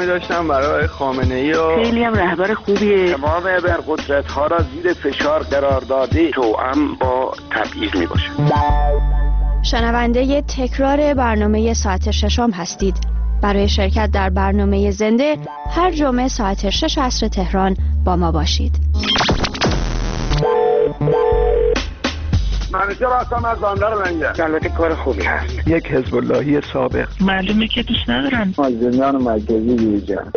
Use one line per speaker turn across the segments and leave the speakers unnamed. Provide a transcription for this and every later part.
داشتم برای خامنه‌ای و
خیلی هم رهبر خوبیه.
تمام ابرقدرت‌ها را زیر فشار قرار داده، توأم با تبعیض میباشه.
شنونده تکرار برنامه ساعت ششم هستید. برای شرکت در برنامه زنده هر جمعه ساعت 6 عصر تهران با ما باشید.
منیجر هستم از بندر منگل. البته کار خوبی هست.
یک حزب اللهی سابق.
معلومه که دوست ندارن.
مازندران مرکزی بیرجان.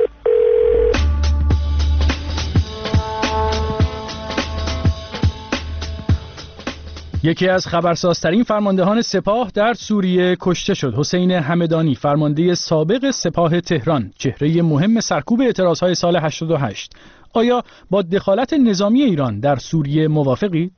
یکی از خبرسازترین فرماندهان سپاه در سوریه کشته شد. حسین همدانی، فرمانده سابق سپاه تهران، چهره مهم سرکوب اعتراضهای سال 88. آیا با دخالت نظامی ایران در سوریه موافقی؟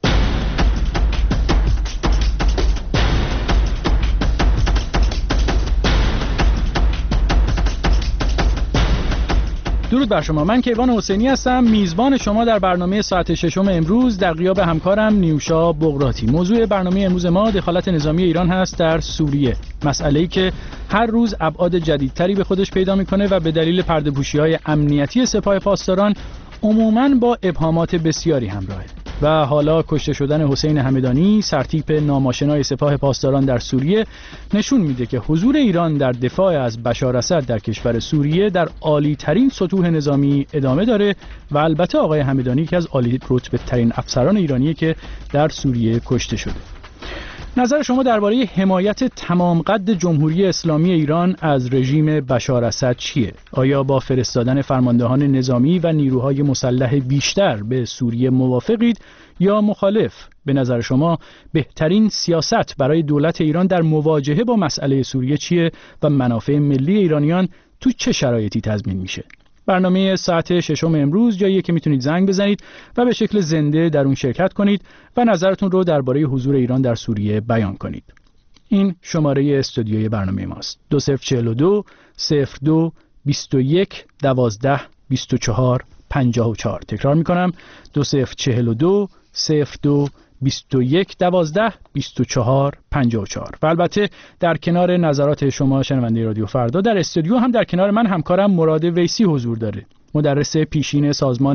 درود بر شما. من کیوان حسینی هستم، میزبان شما در برنامه ساعت ششم امروز در غیاب همکارم نیوشا بغراتی. موضوع برنامه امروز ما دخالت نظامی ایران هست در سوریه، مسئله‌ای که هر روز ابعاد جدیدتری به خودش پیدا میکنه و به دلیل پرده‌پوشی‌های امنیتی سپاه پاسداران عموماً با ابهامات بسیاری همراهه. و حالا کشته شدن حسین همدانی، سرتیپ ناماشنای سپاه پاسداران در سوریه، نشون میده که حضور ایران در دفاع از بشار اسد در کشور سوریه در عالی ترین سطوح نظامی ادامه داره و البته آقای همدانی که از عالی رتبه ترین افسران ایرانیه که در سوریه کشته شده. نظر شما درباره حمایت تمام قد جمهوری اسلامی ایران از رژیم بشار اسد چیه؟ آیا با فرستادن فرماندهان نظامی و نیروهای مسلح بیشتر به سوریه موافقید یا مخالف؟ به نظر شما بهترین سیاست برای دولت ایران در مواجهه با مسئله سوریه چیه و منافع ملی ایرانیان تو چه شرایطی تضمین میشه؟ برنامه ساعت ششم امروز جاییه که میتونید زنگ بزنید و به شکل زنده در اون شرکت کنید و نظرتون رو درباره حضور ایران در سوریه بیان کنید. این شماره استودیوی برنامه ماست. 2042 02 21 12 24 54. تکرار میکنم 2042 02 21 12 24 54. و البته در کنار نظرات شما شنونده رادیو فردا در استودیو هم در کنار من همکارم مراد ویسی حضور داره، مدرس پیشین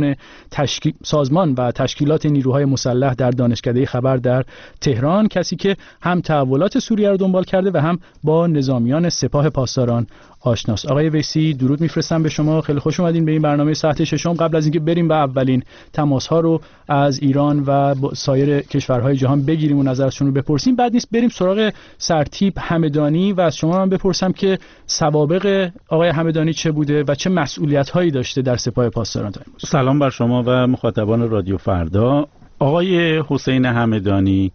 سازمان و تشکیلات نیروهای مسلح در دانشکده خبر در تهران، کسی که هم تحولات سوریه رو دنبال کرده و هم با نظامیان سپاه پاسداران آشناست. آقای ویسی درود میفرستم به شما، خیلی خوش اومدین به این برنامه ساعت ششم. قبل از اینکه بریم به اولین تماس‌ها رو از ایران و سایر کشورهای جهان بگیریم و نظرشون رو بپرسیم، بعد نیست بریم سراغ سرتیپ همدانی و از شما من بپرسم که سوابق آقای همدانی چه بوده و چه مسئولیت‌هایی داشته در سپاه پاسداران تا امروز.
سلام بر شما و مخاطبان رادیو فردا. آقای حسین همدانی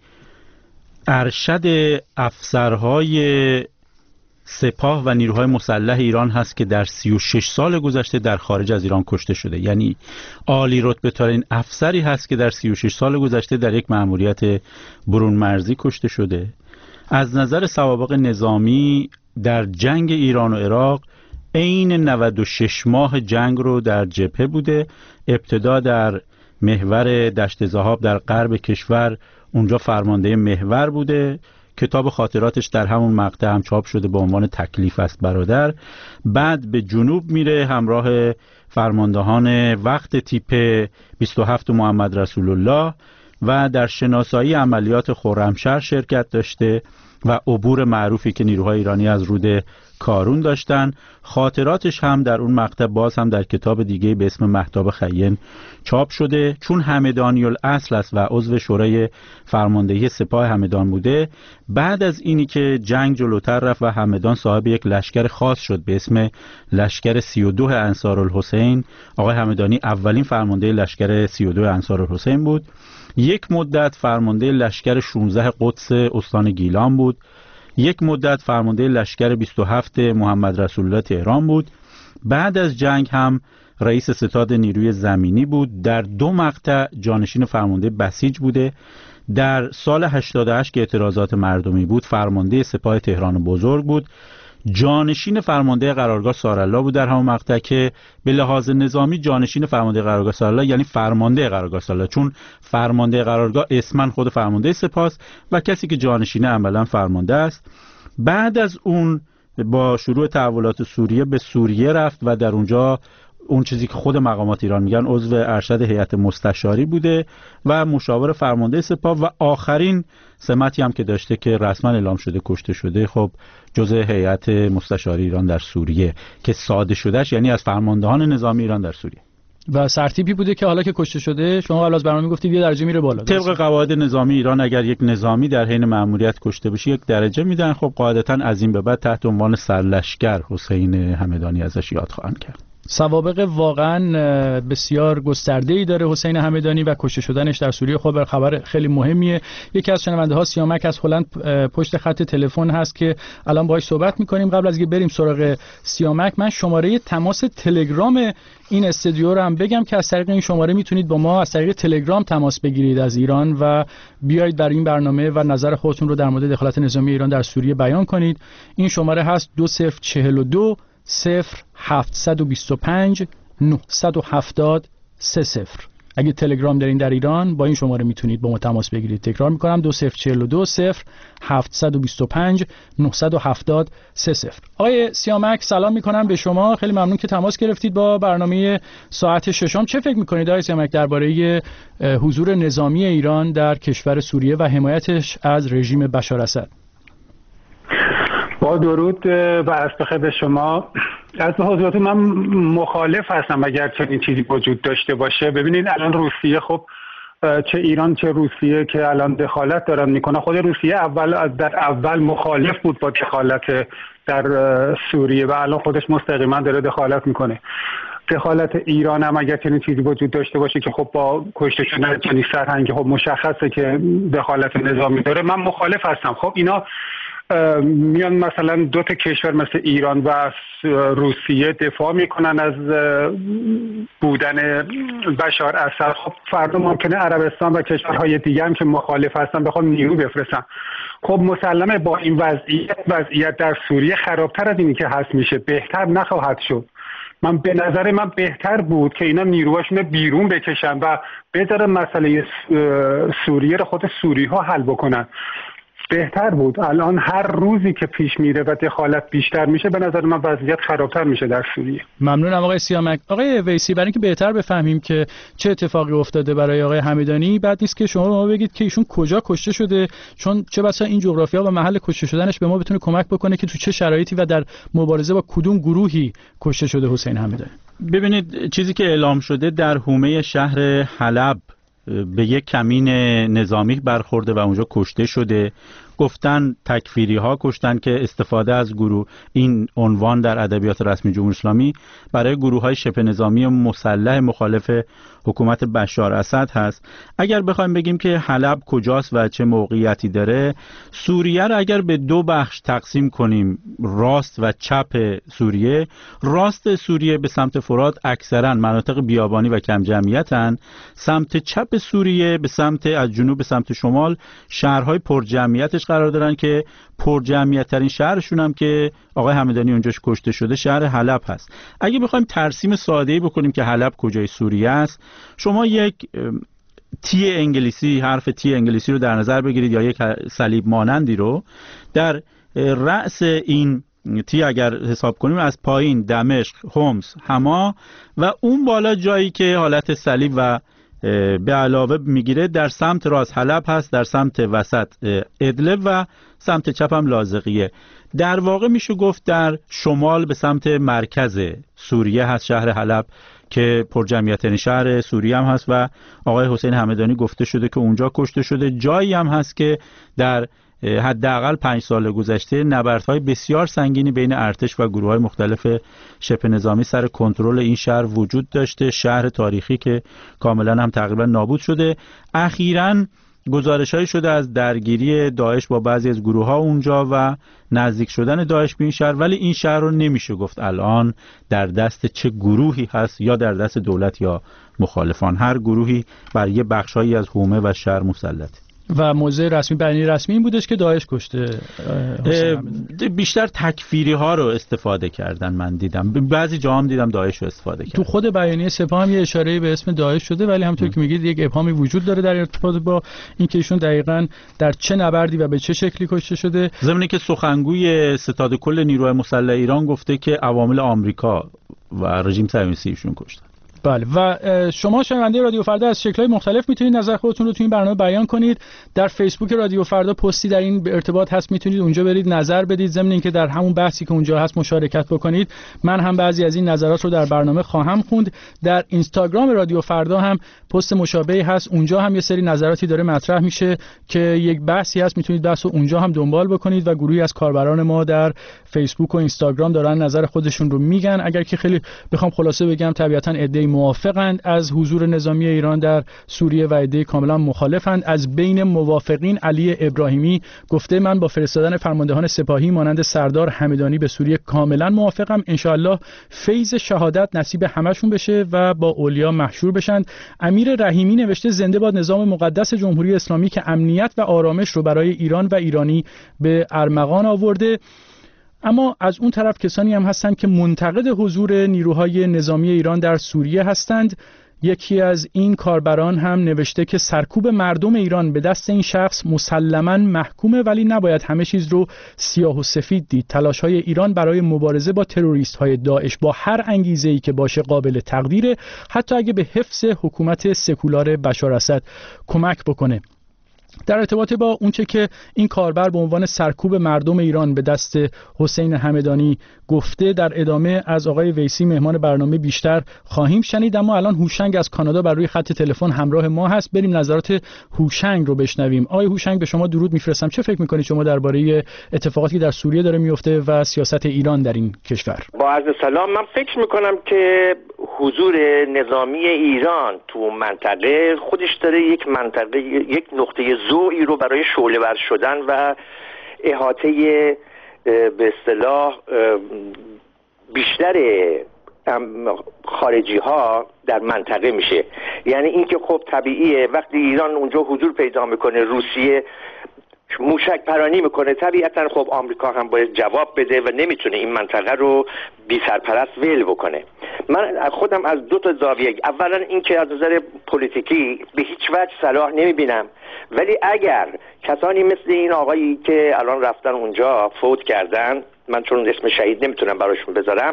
ارشد افسرهای سپاه و نیروهای مسلح ایران هست که در 36 سال گذشته در خارج از ایران کشته شده. یعنی عالی رتبه ترین افسری هست که در 36 سال گذشته در یک مأموریت برون مرزی کشته شده. از نظر سوابق نظامی در جنگ ایران و عراق عین 96 ماه جنگ رو در جبهه بوده. ابتدا در محور دشت ذهاب در غرب کشور، اونجا فرمانده محور بوده. کتاب خاطراتش در همون مقطع هم چاپ شده به عنوان تکلیف است برادر. بعد به جنوب میره، همراه فرماندهان وقت تیپ 27 محمد رسول الله و در شناسایی عملیات خرمشهر شرکت داشته و عبور معروفی که نیروهای ایرانی از رود کارون داشتن. خاطراتش هم در اون مقطع باز هم در کتاب دیگه به اسم مهتاب خیین چاپ شده. چون همدانی الاصل است و عضو شورای فرماندهی سپاه همدان بوده، بعد از اینی که جنگ جلوتر رفت و همدان صاحب یک لشکر خاص شد به اسم لشکر 32 انصارالحسین، آقای همدانی اولین فرمانده لشکر 32 انصارالحسین بود. یک مدت فرمانده لشکر 16 قدس استان گیلان بود. یک مدت فرمانده لشکر 27 محمد رسول الله تهران بود. بعد از جنگ هم رئیس ستاد نیروی زمینی بود. در 2 مقطع جانشین فرمانده بسیج بوده. در سال 88 که اعتراضات مردمی بود فرمانده سپاه تهران بزرگ بود. جانشین فرمانده قرارگاه سارالله بود در همون مقطع که به لحاظ نظامی جانشین فرمانده قرارگاه سارالله یعنی فرمانده قرارگاه سارالله، چون فرمانده قرارگاه اسمن خود فرمانده سپاس و کسی که جانشین عملا فرمانده است. بعد از اون با شروع تحولات سوریه به سوریه رفت و در اونجا اون چیزی که خود مقامات ایران میگن عضو ارشد هیئت مستشاری بوده و مشاور فرمانده سپاه و آخرین سمتی هم که داشته که رسما اعلام شده کشته شده خب جزء هیئت مستشاری ایران در سوریه که ساده شدهش یعنی از فرماندهان نظامی ایران در سوریه
و سرتیپی بوده که حالا که کشته شده شما قبل از برنامه گفتید یه درجه میره بالا.
طبق قواعد نظامی ایران اگر یک نظامی در حین مأموریت کشته بشه یک درجه میدن. خب قاعدتاً از این به بعد تحت عنوان سرلشکر حسین همدانی ازش یاد خواهند کرد.
سوابق واقعا بسیار گسترده‌ای داره حسین همدانی و کشته شدنش در سوریه خب خبر خیلی مهمیه. یکی از شنونده ها سیامک از هلند پشت خط تلفن هست که الان باهاش صحبت می‌کنیم. قبل از اینکه بریم سراغ سیامک من شماره تماس تلگرام این استودیو رو هم بگم که از طریق این شماره میتونید با ما از طریق تلگرام تماس بگیرید از ایران و بیایید در این برنامه و نظر خودتون رو در مورد دخالت نظامی ایران در سوریه بیان کنید. این شماره هست 2042 0725 970 30. اگه تلگرام دارین در ایران با این شماره میتونید با ما تماس بگیرید. تکرار میکنم 2042 0725 970 30. آقای سیامک سلام میکنم به شما. خیلی ممنون که تماس گرفتید با برنامه ساعت ششم. چه فکر میکنید آقای سیامک درباره حضور نظامی ایران در کشور سوریه و حمایتش از رژیم بشار اسد؟
با درود و عرض به شما. از حضرت من مخالف هستم اگر چنین چیزی وجود داشته باشه. ببینید الان روسیه خب چه ایران چه روسیه که الان دخالت دارن میکنه. خود روسیه در اول مخالف بود با دخالت در سوریه و الان خودش مستقیما داره دخالت میکنه. دخالت ایران هم اگر چنین چیزی وجود داشته باشه که خب با کشته شدن چنین سرهنگی خب مشخصه که دخالت نظامی داره. من مخالف هستم. خب اینا میان مثلا دو تا کشور مثل ایران و روسیه دفاع میکنن از بودن بشار اسد. خب فردا ممکنه عربستان و کشورهای دیگه هم که مخالف هستن بخوام نیرو بفرستن. خب مسلمه با این وضعیت در سوریه خرابتر از اینی که هست میشه، بهتر نخواهد شد. به نظر من بهتر بود که اینا نیروهاشون بیرون بکشن و بذارن مسئله سوریه رو خود سوری ها حل بکنن. بهتر بود. الان هر روزی که پیش میره و دخالت بیشتر میشه به نظر من وضعیت خرابتر میشه در سوریه.
ممنونم آقای سیامک. آقای ویسی برای اینکه بهتر بفهمیم که چه اتفاقی افتاده برای آقای همدانی بعد نیست که شما ما بگید که ایشون کجا کشته شده، چون چه بسا این جغرافیا و محل کشته شدنش به ما بتونه کمک بکنه که تو چه شرایطی و در مبارزه با کدوم گروهی کشته شده حسین همدانی.
ببینید چیزی که اعلام شده در حومه شهر حلب به یک کمین نظامی برخورده و اونجا کشته شده. گفتن تکفیری ها کشتن که استفاده از گروه این عنوان در ادبیات رسمی جمهوری اسلامی برای گروه های شبه نظامی مسلح مخالف حکومت بشار اسد هست. اگر بخوایم بگیم که حلب کجاست و چه موقعیتی داره، سوریه را اگر به دو بخش تقسیم کنیم، راست و چپ سوریه، راست سوریه به سمت فرات اکثرا مناطق بیابانی و کم جمعیتن، سمت چپ سوریه به سمت از جنوب به سمت شمال شهرهای پر جمعیتش قرار دارن که پر جمعیت ترین شهرشون هم که آقای همدانی اونجاش کشته شده شهر حلب هست. اگه بخوایم ترسیم ساده‌ای بکنیم که حلب کجای سوریه است، شما یک تی انگلیسی، حرف تی انگلیسی رو در نظر بگیرید یا یک صلیب مانندی رو در رأس این تی اگر حساب کنیم از پایین دمشق، حمص، حما و اون بالا جایی که حالت صلیب و به علاوه میگیره در سمت راست حلب هست، در سمت وسط ادلب و سمت چپ هم لاذقیه. در واقع میشه گفت در شمال به سمت مرکز سوریه هست شهر حلب که پر جمعیت‌ترین شهر سوریه هم هست و آقای حسین همدانی گفته شده که اونجا کشته شده. جایی هم هست که در حداقل 5 سال گذشته نبردهای بسیار سنگینی بین ارتش و گروه‌های مختلف شبه نظامی سر کنترل این شهر وجود داشته. شهر تاریخی که کاملا هم تقریبا نابود شده. اخیراً گزارش‌هایی شده از درگیری داعش با بعضی از گروه‌ها اونجا و نزدیک شدن داعش به این شهر، ولی این شهر رو نمیشه گفت الان در دست چه گروهی هست، یا در دست دولت یا مخالفان. هر گروهی بر یه بخشایی از حومه و شهر مسلطه.
و موضع رسمی بیانیه رسمی این بودش که داعش کشته.
بیشتر تکفیری ها رو استفاده کردن، من دیدم بعضی جا هم دیدم داعش رو استفاده کردن.
تو خود بیانیه سپاه هم یه اشاره به اسم داعش شده، ولی همونطور که میگید یک ابهامی وجود داره در ارتباط با اینکه ایشون دقیقاً در چه نبردی و به چه شکلی کشته شده.
ضمن که سخنگوی ستاد کل نیروهای مسلح ایران گفته که عوامل آمریکا و رژیم صهیونیستی ایشون کشتن.
بله، و شما شنونده رادیو فردا از شکل‌های مختلف میتونید نظر خودتون رو تو این برنامه بیان کنید. در فیسبوک رادیو فردا پستی در این ارتباط هست، میتونید اونجا برید نظر بدید، ضمن اینکه در همون بحثی که اونجا هست مشارکت بکنید. من هم بعضی از این نظرات رو در برنامه خواهم خوند. در اینستاگرام رادیو فردا هم پست مشابهی هست، اونجا هم یه سری نظراتی داره مطرح میشه که یک بحثی هست، میتونید بحث رو اونجا هم دنبال بکنید و گروهی از کاربران ما در فیسبوک و اینستاگرام دارن نظر خودشون رو میگن. اگر که خیلی بخوام خلاصه بگم، طبیعتاً عده‌ای موافقند از حضور نظامی ایران در سوریه و عده‌ای کاملا مخالفند. از بین موافقین علی ابراهیمی گفته من با فرستادن فرماندهان سپاهی مانند سردار همدانی به سوریه کاملا موافقم. انشاءالله فیض شهادت نصیب همشون بشه و با اولیا محشور بشن. امیر رحیمی نوشته زنده باد نظام مقدس جمهوری اسلامی که امنیت و آرامش رو برای ایران و ایرانی به ارمغان آورده. اما از اون طرف کسانی هم هستند که منتقد حضور نیروهای نظامی ایران در سوریه هستند. یکی از این کاربران هم نوشته که سرکوب مردم ایران به دست این شخص مسلماً محکومه، ولی نباید همه چیز رو سیاه و سفید دید. تلاش‌های ایران برای مبارزه با تروریست‌های داعش با هر انگیزه‌ای که باشه قابل تقدیره، حتی اگه به حفظ حکومت سکولار بشار اسد کمک بکنه. در ارتباط با اونچه که این کاربر به عنوان سرکوب مردم ایران به دست حسین همدانی گفته، در ادامه از آقای ویسی مهمان برنامه بیشتر خواهیم شنید. اما الان هوشنگ از کانادا بر روی خط تلفن همراه ما هست. بریم نظرات هوشنگ رو بشنویم. آقای هوشنگ، به شما درود میفرستم. چه فکر میکنید شما درباره اتفاقاتی که در سوریه داره میفته و سیاست ایران در این کشور؟
با عرض سلام، من فکر میکنم که حضور نظامی ایران تو منطقه خودش داره یک نقطه ضعفی رو برای شعله‌ور شدن و احاطه به اصطلاح بیشتر خارجی ها در منطقه میشه. یعنی اینکه خب طبیعیه وقتی ایران اونجا حضور پیدا میکنه، روسیه موشک پرانی میکنه، طبیعتا خب آمریکا هم باید جواب بده و نمیتونه این منطقه رو بی سرپرست ول بکنه. من خودم از دو تا زاویه، اولا اینکه از نظر پلیتیکی به هیچ وجه صلاح نمیبینم، ولی اگر کسانی مثل این آقایی که الان رفتن اونجا فوت کردن، من چون اسم شهید نمیتونم براشون بذارم،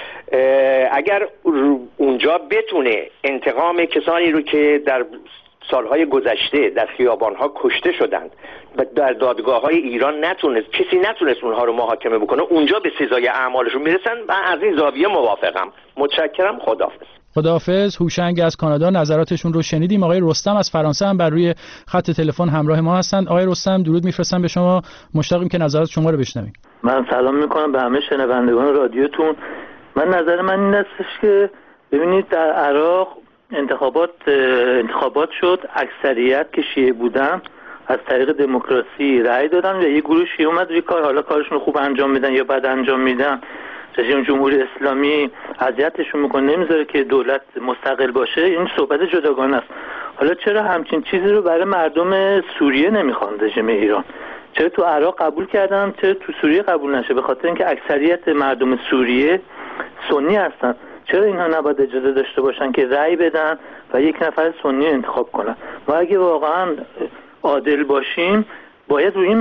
اگر اونجا بتونه انتقام کسانی رو که در سالهای گذشته در خیابانها کشته شدند و در دادگاه‌های ایران کسی نتونست اونها رو محاکمه بکنه، اونجا به سزای اعمالشون میرسن. من از این زاویه موافقم. متشکرم. خداحافظ.
خداحافظ. هوشنگ از کانادا نظراتشون رو شنیدیم. آقای رستم از فرانسه هم بر روی خط تلفن همراه ما هستند. آقای رستم، درود میفرستم به شما. مشتاقیم که نظرات شما رو بشنویم.
من سلام میکنم به همه شنوندگان رادیوتون. من نظر من این استش که ببینید در عراق انتخابات شد، اکثریت که شیعه بودن از طریق دموکراسی رأی دادن و یه گروه شیعه اومد روی کار، حالا کارشون خوب انجام میدن یا بد انجام میدن، رژیم جمهوری اسلامی اذیتشون میکنه، نمیذاره که دولت مستقل باشه. این صحبت جداگانه است. حالا چرا همچین چیزی رو برای مردم سوریه نمیخوان رژیم ایران؟ چرا تو عراق قبول کردن، چرا تو سوریه قبول نشه؟ به خاطر اینکه اکثریت مردم سوریه سنی هستن. چرا اینها نباید اجازه داشته باشن که رأی بدن و یک نفر سنی انتخاب کنن؟ ما اگه واقعا عادل باشیم باید روی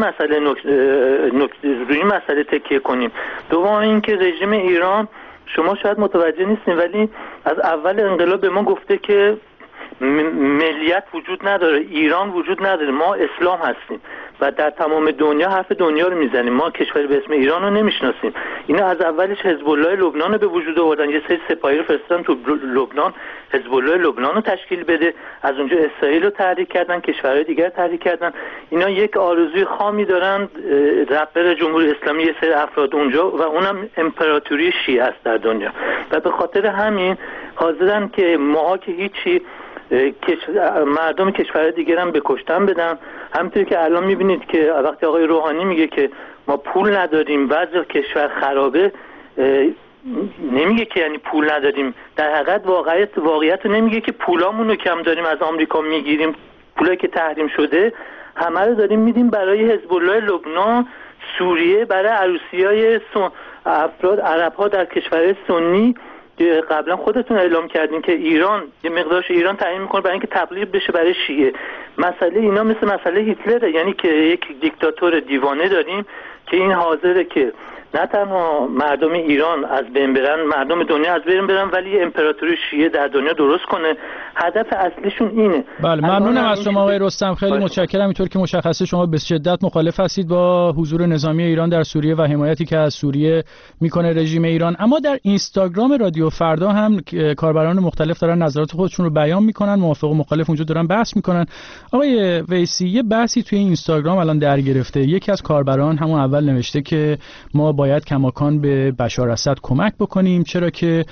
این مسئله تکیه کنیم. دوم اینکه رژیم ایران، شما شاید متوجه نیستین ولی از اول انقلاب به ما گفته که ملیت وجود نداره، ایران وجود نداره، ما اسلام هستیم و در تمام دنیا حرف دنیا رو میزنیم. ما کشوری به اسم ایران رو نمیشناسیم. اینا از اولش حزب الله لبنان رو به وجود آوردن، یه سری سپاهی رو فرستادن تو لبنان، حزب الله لبنان رو تشکیل بده، از اونجا اسرائیل رو تحریک کردن، کشورهای دیگر تحریک کردن. اینا یک آرزوی خامی دارن، رهبر جمهوری اسلامی یه سری افراد اونجا و اونم امپراتوری شیعه است در دنیا و به خاطر همین حاضرن که ما که هیچی مردم کشورهای دیگر هم به کشتن بدن. همونطور که الان میبینید که وقتی آقای روحانی میگه که ما پول نداریم، وضع کشور خرابه، نمیگه که یعنی پول نداریم، در حقیقت واقعیت رو نمیگه که پولامون رو کم داریم از آمریکا میگیریم، پولایی که تحریم شده همه رو داریم میدیم برای حزب الله لبنان، سوریه، برای عروسی‌های افراد عرب‌ها در کشورهای سنی. قبلا خودتون اعلام کردین که ایران یه مقدارش ایران تعیین میکنه برای اینکه تقلیب بشه برای شیعه. مسئله اینا مثل مسئله هیتلره، یعنی که یک دیکتاتور دیوانه داریم که این حاضره که نه تنها مردم ایران از بین برن، مردم دنیا از بین برن، ولی امپراتوری شیعه در دنیا درست کنه. هدف اصلیشون اینه.
بله، ممنونم از شما آقای رستم، خیلی متشکرم. اینطور که مشخصه شما به شدت مخالف هستید با حضور نظامی ایران در سوریه و حمایتی که از سوریه میکنه رژیم ایران. اما در اینستاگرام رادیو فردا هم کاربران مختلف دارن نظرات خودشون رو بیان میکنن، موافق و مخالف اونجا دارن بحث میکنن. آقای ویسی، یه بحثی توی اینستاگرام الان در گرفته. یکی از کاربران همون اول نوشته که ما باید کماکان به بشار اسد کمک بکنیم، چرا که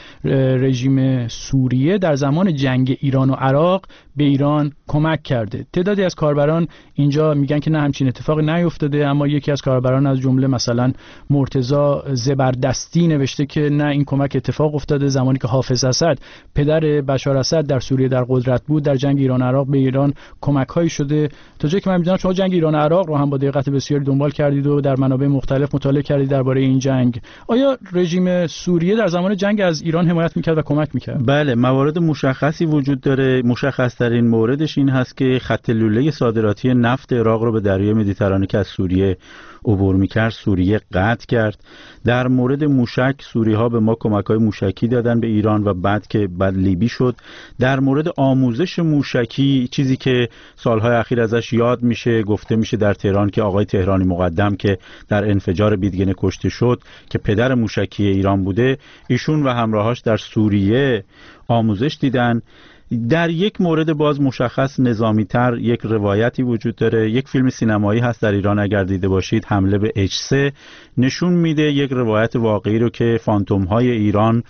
رژیم سوریه در زمان جنگ ایران و عراق به ایران کمک کرده. تعدادی از کاربران اینجا میگن که نه، همچین اتفاقی نیفتاده، اما یکی از کاربران از جمله مثلا مرتضی زبردستی نوشته که نه، این کمک اتفاق افتاده زمانی که حافظ اسد پدر بشار اسد در سوریه در قدرت بود، در جنگ ایران عراق به ایران کمک‌هایی شده. تا جایی که من می‌دونم شما جنگ ایران عراق رو هم با دقت بسیاری دنبال کردید و در منابع مختلف مطالعه کردید درباره این جنگ. آیا رژیم سوریه در زمان جنگ از ایران حمایت می‌کرد و کمک می‌کرد؟
بله، موارد مشخصی وجود داره. مشخص‌ترین موردش این هست که خط لوله صادراتی نفت عراق رو به دریای مدیترانه که از سوریه عبور می‌کرد سوریه قطع کرد. در مورد موشک، سوری‌ها به ما کمک‌های موشکی دادن به ایران و بعد لیبی شد. در مورد آموزش موشکی، چیزی که سالهای اخیر ازش یاد میشه، گفته میشه در تهران که آقای تهرانی مقدم که در انفجار بیدگنه کشته شد که پدر موشکی ایران بوده، ایشون و همراهاش در سوریه آموزش دیدن. در یک مورد باز مشخص نظامی تر یک روایتی وجود داره. یک فیلم سینمایی هست در ایران، اگر دیده باشید، حمله به H3، نشون میده یک روایت واقعی رو که فانتوم های ایران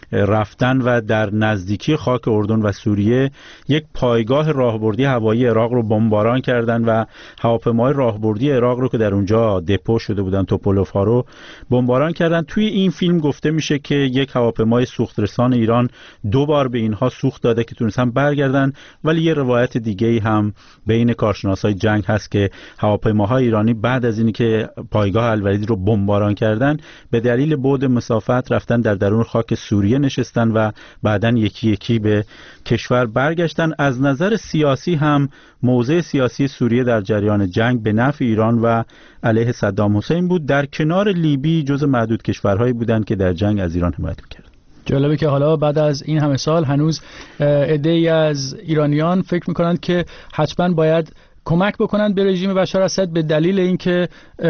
رفتن و در نزدیکی خاک اردن و سوریه یک پایگاه راهبردی هوایی عراق رو بمباران کردن و هواپیمای راهبردی عراق رو که در اونجا دپو شده بودن، توپولوف ها رو بمباران کردن. توی این فیلم گفته میشه که یک هواپیمای سوخترسان ایران 2 بار به اینها سوخت داده که تونستن برگردن، ولی یه روایت دیگه‌ای هم بین کارشناسای جنگ هست که هواپیماهای ایرانی بعد از اینی که پایگاه الولیدی رو بمباران کردن به دلیل بعد مسافت رفتن در درون خاک سوریه نشستن و بعداً یکی یکی به کشور برگشتن. از نظر سیاسی هم موضع سیاسی سوریه در جریان جنگ به نفع ایران و علیه صدام حسین بود. در کنار لیبی جز معدود کشورهایی بودند که در جنگ از ایران حمایت می‌کردند.
جالبه که حالا بعد از این همه سال هنوز عده‌ای از ایرانیان فکر می‌کنند که حتماً باید کمک بکنند به رژیم بشار اسد به دلیل اینکه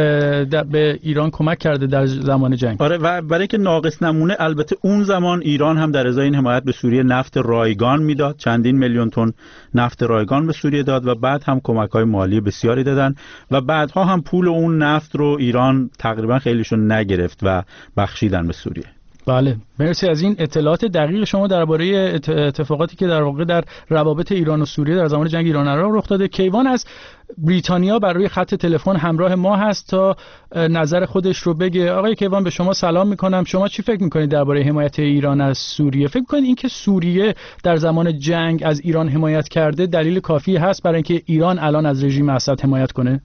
به ایران کمک کرده در زمان جنگ.
آره، و برای اینکه ناقص نمونه، البته اون زمان ایران هم در ازای این حمایت به سوریه نفت رایگان میداد، چندین میلیون تن نفت رایگان به سوریه داد و بعد هم کمک‌های مالی بسیاری دادن و بعدها هم پول اون نفت رو ایران تقریبا خیلیشون نگرفت و بخشیدن به سوریه.
بله، مرسی از این اطلاعات دقیق شما درباره اتفاقاتی که در واقع در روابط ایران و سوریه در زمان جنگ ایران عراق رخ داده. کیوان از بریتانیا بر روی خط تلفن همراه ما هست تا نظر خودش رو بگه. آقای کیوان، به شما سلام میکنم. شما چی فکر میکنید درباره حمایت ایران از سوریه؟ فکر میکنید اینکه سوریه در زمان جنگ از ایران حمایت کرده دلیل کافی هست برای اینکه ایران الان از رژیم اسد حمایت کنه؟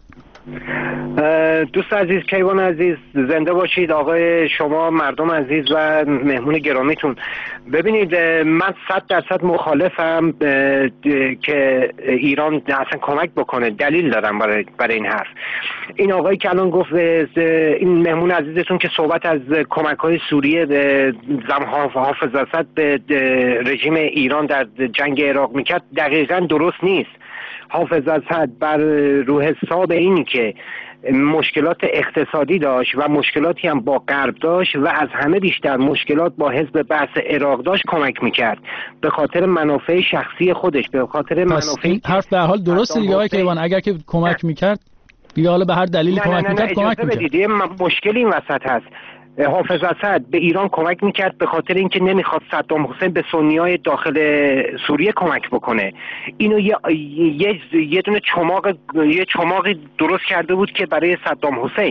دوست عزیز، کیوان عزیز، زنده باشید. آقای شما، مردم عزیز و مهمون گرامیتون، ببینید من 100% مخالفم که ایران اصلا کمک بکنه. دلیل دارم برای این حرف. این آقایی که الان گفت، این مهمون عزیزتون که صحبت از کمک‌های سوریه به حافظ اسد به رژیم ایران در جنگ عراق میکرد دقیقاً درست نیست. حافظ اسد بر رو حساب اینی که مشکلات اقتصادی داشت و مشکلاتی هم با غرب داشت و از همه بیشتر مشکلات با حزب بعث عراق داشت کمک میکرد به خاطر منافع شخصی خودش، به خاطر منافع.
این حرف به حال درسته دیگه آقای کیوان، اگر که کمک میکرد دیگه، حالا به هر دلیلی کمک میکرد کمک میکرد.
مشکلی این وسط هست. حافظ اسد به ایران کمک میکرد به خاطر اینکه نمیخواد صدام حسین به سنیای داخل سوریه کمک بکنه. اینو یه دونه چماقی درست کرده بود که برای صدام حسین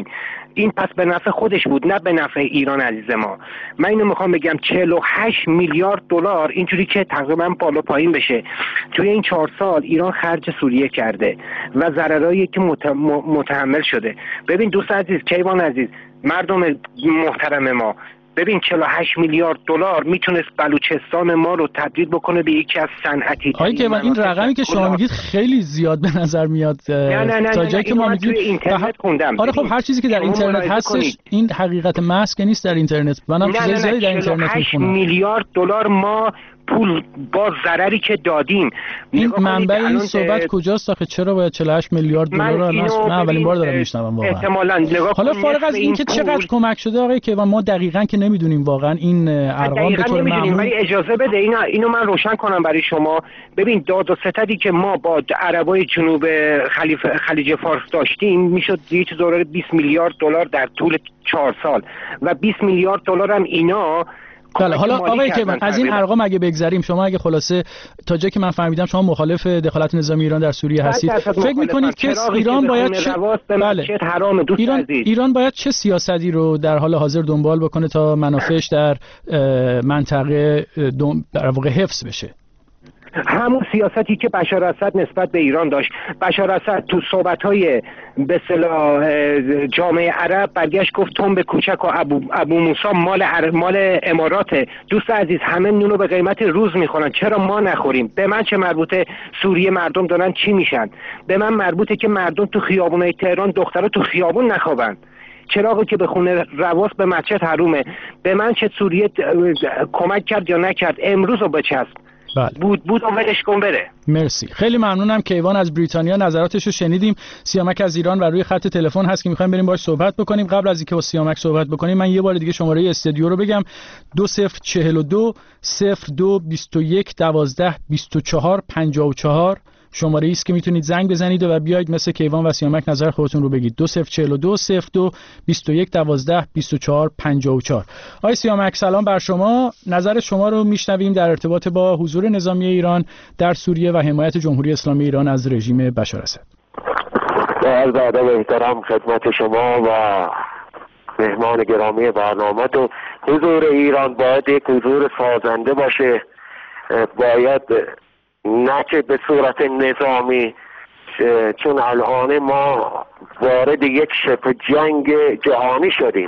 این پس به نفع خودش بود نه به نفع ایران عزیز ما. من اینو میخوام بگم 48 میلیارد دلار اینجوری که تقریبا بالا پایین بشه توی این 4 سال ایران خرج سوریه کرده و ضررایی که متحمل شده. ببین دوست عزیز، کیوان عزیز، مردم محترم ما، ببین 48 میلیارد دلار میتونست بلوچستان ما رو تبدیل بکنه به یکی از صنعتی.
آقای کیوان این رقمی که شما میگید خیلی زیاد به نظر میاد.
نه
تا جایی که ما میگیم
اینترنت خوندم.
آره خب هر چیزی که در اینترنت هستش این حقیقت محض که نیست در اینترنت. منم چیزای زیادی در اینترنت میخونم.
میلیارد دلار ما پول با ضرری که دادیم.
این منبع این صحبت کجاست آخه؟ چرا باید 48 میلیارد دلار رو من اولین بار دارم میشنوم واقعا.
احتمالاً
حالا فارغ از این که چقدر کمک شده آقای کیوان ما دقیقاً که نمیدونیم واقعا این ارقام به طور معمول،
ولی اجازه بده اینو من روشن کنم برای شما. ببین داد و ستدی که ما با عربای جنوب خلیج فارس داشتیم میشد یه چیز حدود 20 میلیارد دلار در طول 4 سال و 20 میلیارد دلار هم اینا.
بله حالا آقای کیوان از این ارقام اگه بگذریم، شما اگه خلاصه تا جایی که من فهمیدم شما مخالف دخالت نظامی ایران در سوریه هستید، فکر می‌کنید که ایران باید ایران باید چه سیاستی رو در حال حاضر دنبال بکنه تا منافعش در منطقه در واقع حفظ بشه؟
همون سیاستی که بشار اسد نسبت به ایران داشت. بشار اسد تو صحبت‌های به اصطلاح جامعه عرب برگشت گفت تنب کوچک و ابو موسی مال اماراته. دوست عزیز همه نونو به قیمت روز میخورن، چرا ما نخوریم؟ به من چه مربوطه سوریه مردم دارن چی میشن؟ به من مربوطه که مردم تو خیابونای تهران دخترها تو خیابون نخوابن. چراغی که به خونه رواس به مسجد حرومه. به من چه سوریه کمک کرد یا نکرد؟ امروز رو بچسب.
بله.
بود و ولش کن بره.
مرسی، خیلی ممنونم. کیوان از بریتانیا نظراتش رو شنیدیم. سیامک از ایران و روی خط تلفن هست که می‌خوایم بریم باهاش صحبت بکنیم. قبل از اینکه با سیامک صحبت بکنیم من یه بار دیگه شماره استودیو رو بگم: 2042 02 21 12 24 54 شماره ای است که میتونید زنگ بزنید و بیاید مثل کیوان و سیامک نظر خودتون رو بگید. 2042 02 21 12 24 54. آقای سیامک سلام بر شما. نظر شما رو میشنویم در ارتباط با حضور نظامی ایران در سوریه و حمایت جمهوری اسلامی ایران از رژیم بشار اسد.
عرض ادب و احترام خدمت شما و مهمان گرامی برنامه. تو حضور ایران باید یک حضور سازنده باشه، باید نه که به صورت نظامی، چون الان ما وارد یک شبه جنگ جهانی شدیم.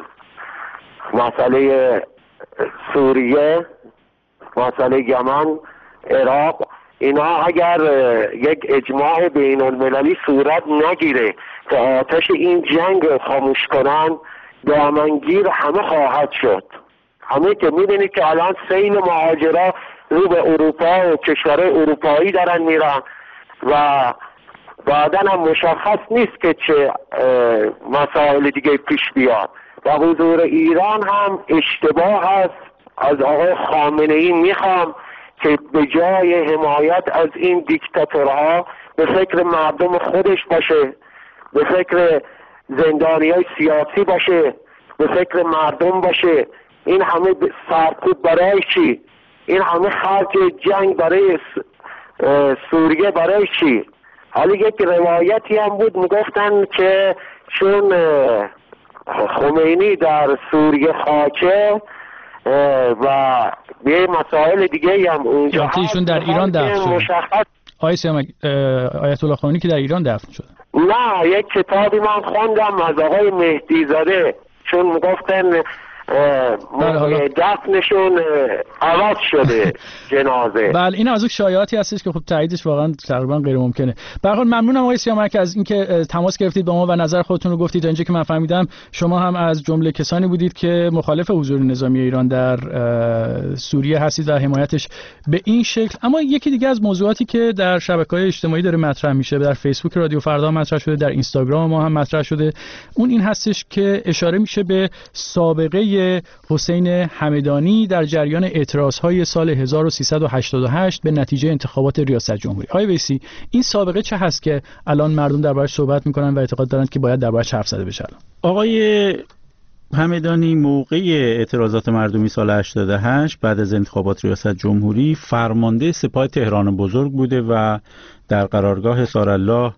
مسئله سوریه، مسئله یمن، عراق، اینا اگر یک اجماع بین المللی صورت نگیره که آتش این جنگ رو خاموش کنن، دامنگیر همه خواهد شد. همه که می‌بینید که الان سیل مهاجرا رو به اروپا و کشورهای اروپایی دارن میرن و بعداً هم مشخص نیست که چه مسائل دیگه پیش بیاد. و حضور ایران هم اشتباه است. از آقای خامنه‌ای میخوام که به جای حمایت از این دیکتاتورها به فکر مردم خودش باشه، به فکر زندانیای سیاسی باشه، به فکر مردم باشه. این همه سرکوب برای چی؟ این همه خرج جنگ برای سوریه برای چی؟ حالا یک روایتی هم بود میگفتن که چون خمینی در سوریه خاکه و یه مسائل دیگه هم اونجا
ایشون در ایران دفن شد. آقای سیامک، آیت الله خمینی که در ایران دفن شد.
نه، یک کتابی من خوندم از آقای مهدی زاده، چون میگفتن دفنشون عوض شده جنازه.
بله این از اون شایعاتی هستش که خب تاییدش واقعا تقریبا غیر ممکنه. به هر حال ممنونم آقای سیامک از اینکه تماس گرفتید با ما و نظر خودتون رو گفتید. تا اینجا که من فهمیدم شما هم از جمله کسانی بودید که مخالف حضور نظامی ایران در سوریه هستید و حمایتش به این شکل. اما یکی دیگه از موضوعاتی که در شبکه‌های اجتماعی داره مطرح میشه، در فیسبوک رادیو فردا مطرح شده، در اینستاگرام ما هم مطرح شده، اون این هستش که اشاره میشه به سابقه حسین همدانی در جریان اعتراضهای سال 1388 به نتیجه انتخابات ریاست جمهوری. آقای ویسی، این سابقه چه هست که الان مردم دربارش صحبت میکنن و اعتقاد دارند که باید دربارش حرف زده بشه؟
آقای همدانی موقع اعتراضات مردمی سال 88 بعد از انتخابات ریاست جمهوری فرمانده سپاه تهران بزرگ بوده و در قرارگاه سارالله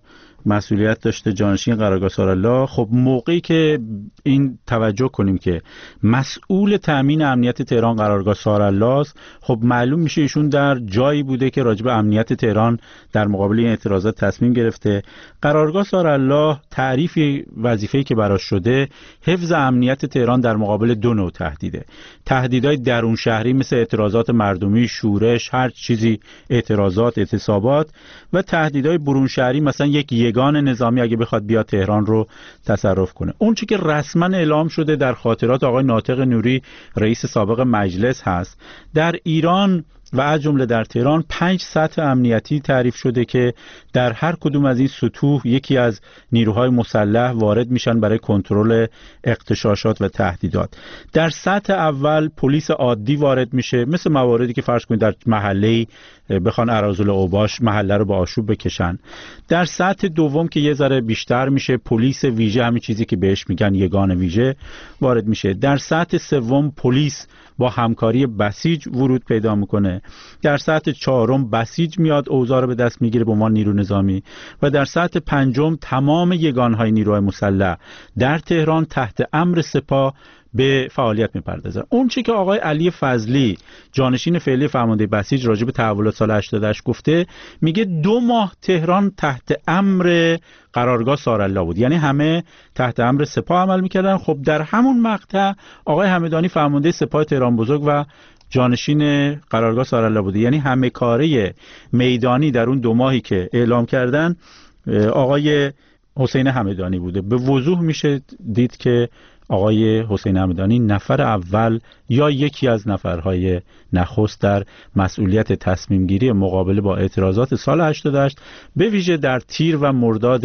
مسئولیت داشته جانشین قرارگاه سارالله. خب موقعی که این توجه کنیم که مسئول تامین امنیت تهران قرارگاه سارالله است، خب معلوم میشه ایشون در جایی بوده که راجع به امنیت تهران در مقابل این اعتراضات تصمیم گرفته. قرارگاه سارالله تعریف وظیفه‌ای که براش شده حفظ امنیت تهران در مقابل دو نوع تهدیده: تهدیدهای درون شهری مثل اعتراضات مردمی، شورش، هر چیزی، اعتراضات، اعتصابات، و تهدیدهای برون شهری مثلا یک یگان نظامی اگه بخواد بیاد تهران رو تصرف کنه. اون چیزی که رسما اعلام شده در خاطرات آقای ناطق نوری رئیس سابق مجلس هست، در ایران و از جمله در تهران 5 سطح امنیتی تعریف شده که در هر کدوم از این سطوح یکی از نیروهای مسلح وارد میشن برای کنترل اغتشاشات و تهدیدات. در سطح اول پلیس عادی وارد میشه، مثل مواردی که فرض کنید در محله‌ای بخوان اراذل اوباش محله رو با آشوب بکشن. در سطح دوم که یه ذره بیشتر میشه، پلیس ویژه، همین چیزی که بهش میگن یگان ویژه، وارد میشه. در سطح سوم پلیس با همکاری بسیج ورود پیدا میکنه. در سطح چهارم بسیج میاد اوضاع رو به دست میگیره به عنوان نیرو نظامی، و در سطح پنجم تمام یگانهای نیروهای مسلح در تهران تحت امر سپاه به فعالیت میپردازه. اون چی که آقای علی فضلی جانشین فعلی فرمانده بسیج راجع به تحولات سال 88 گفته، میگه 2 ماه تهران تحت امر قرارگاه سارالله بود، یعنی همه تحت امر سپاه عمل میکردن. خب در همون مقطع آقای همدانی فرمانده سپاه تهران بزرگ و جانشین قرارگاه سارالله بوده، یعنی همه کاره میدانی در اون 2 ماهی که اعلام کردن آقای حسین همدانی بوده. به وضوح میشه دید که آقای حسین همدانی نفر اول یا یکی از نفرهای نخست در مسئولیت تصمیم گیری مقابله با اعتراضات سال 88 به ویژه در تیر و مرداد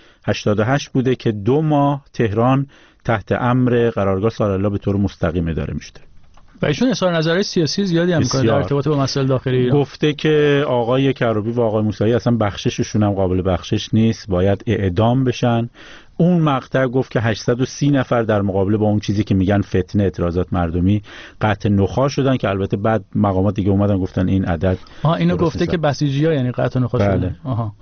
88 بوده که 2 ماه تهران تحت امر قرارگاه سارالله به طور مستقیم اداره میشده.
و ایشون اظهار نظرهای سیاسی زیادی هم می‌کنه در ارتباط با مسائل داخلی ایران.
گفته که آقای کروبی و آقای موسوی اصلا بخشششون هم قابل بخشش نیست، باید اعدام بشن. اون مقطع گفت که 830 نفر در مقابله با اون چیزی که میگن فتنه، اعتراضات مردمی، قطع نخاع شدن، که البته بعد مقامات دیگه اومدن گفتن این عدد
اینو گفته که بسیجی‌ها یعنی قطع نخاع شدن.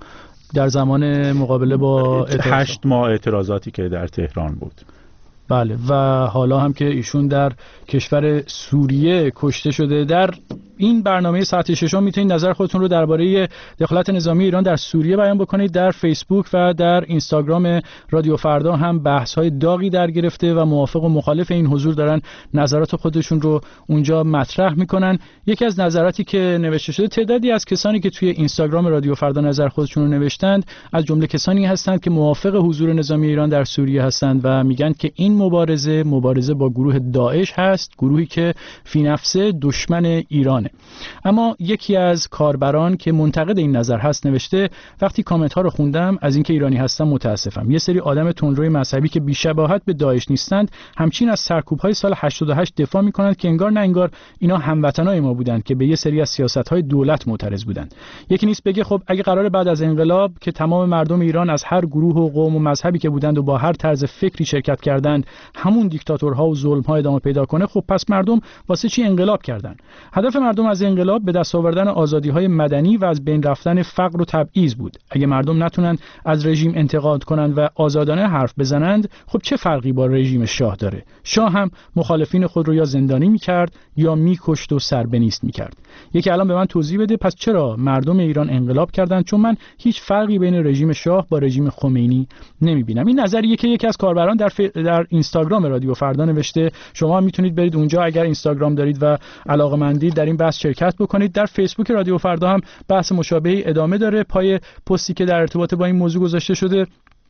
در زمان مقابله با
8 ماه اعتراضاتی که در تهران بود.
بله، و حالا هم که ایشون در کشور سوریه کشته شده. در این برنامه ساعت 6 میتونید نظر خودتون رو درباره دخالت نظامی ایران در سوریه بیان بکنید. در فیسبوک و در اینستاگرام رادیو فردا هم بحث‌های داغی در گرفته و موافق و مخالف این حضور دارن نظرات خودشون رو اونجا مطرح میکنن. یکی از نظراتی که نوشته شده، تعدادی از کسانی که توی اینستاگرام رادیو فردا نظر خودشون رو نوشتند از جمله کسانی هستند که موافق حضور نظامی ایران در سوریه هستند و میگن که این مبارزه با گروه داعش هست، گروهی که فی نفسه دشمن ایرانه. اما یکی از کاربران که منتقد این نظر هست نوشته: وقتی کامنت ها رو خوندم از اینکه ایرانی هستم متاسفم. یه سری آدم تندروی مذهبی که بی‌شباهت به داعش نیستند همچین از سرکوب های سال 88 دفاع میکنند که انگار نه انگار اینا هموطنای ما بودند که به یه سری از سیاست های دولت معترض بودند. یکی نیست بگه خب اگه قراره بعد از انقلاب که تمام مردم ایران از هر گروه و قوم و مذهبی که بودند و با هر طرز فکری شرکت کردند همون دیکتاتورها و ظلم‌ها ادامه پیدا کنه، خب پس مردم واسه چی انقلاب کردن؟ هدف مردم از انقلاب به دست آوردن آزادی‌های مدنی و از بین رفتن فقر و تبعیض بود. اگه مردم نتونن از رژیم انتقاد کنند و آزادانه حرف بزنند، خب چه فرقی با رژیم شاه داره؟ شاه هم مخالفین خود رو یا زندانی می‌کرد یا می‌کشت و سربنیست می‌کرد. یکی الان به من توضیح بده پس چرا مردم ایران انقلاب کردند؟ چون من هیچ فرقی بین رژیم شاه با رژیم خمینی نمی‌بینم. این نظریه که یکی از کاربران در اینستاگرام رادیو فردا نوشته. شما میتونید برید اونجا اگر اینستاگرام دارید و علاقه‌مندید در این بحث شرکت بکنید. در فیسبوک رادیو فردا هم بحث مشابهی ادامه داره پای پستی که در ارتباط با این موضوع گذاشته شده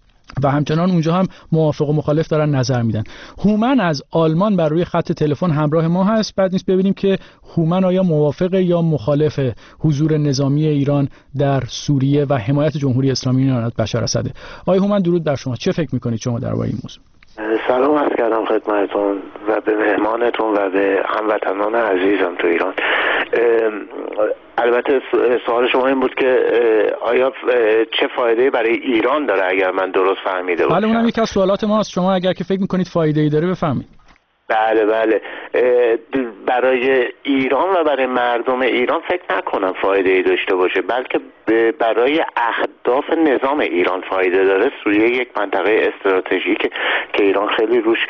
و همچنان اونجا هم موافق و مخالف دارن نظر میدن. هومن از آلمان بر روی خط تلفن همراه ما هست. بعد نیست ببینیم که هومن آیا موافق یا مخالف حضور نظامی ایران در سوریه و حمایت جمهوری اسلامی ایران از بشار اسد. آقای هومن درود بر شما. چه فکر میکنید شما درباره این موضوع؟
سلام عرض کردم خدمتتون و به مهمانتون و به هموطنان عزیزم تو ایران. البته سوال شما این بود که آیا چه فایده برای ایران داره اگر من درست فهمیده باشم؟
بله، اونم یکی از سوالات ماست. شما اگر که فکر میکنید فایده‌ای داره بفرمایید.
بله برای ایران و برای مردم ایران فکر نکنم فایده‌ای داشته باشه، بلکه برای اهداف نظام ایران فایده داره. سوریه یک منطقه استراتژیک که ایران خیلی روش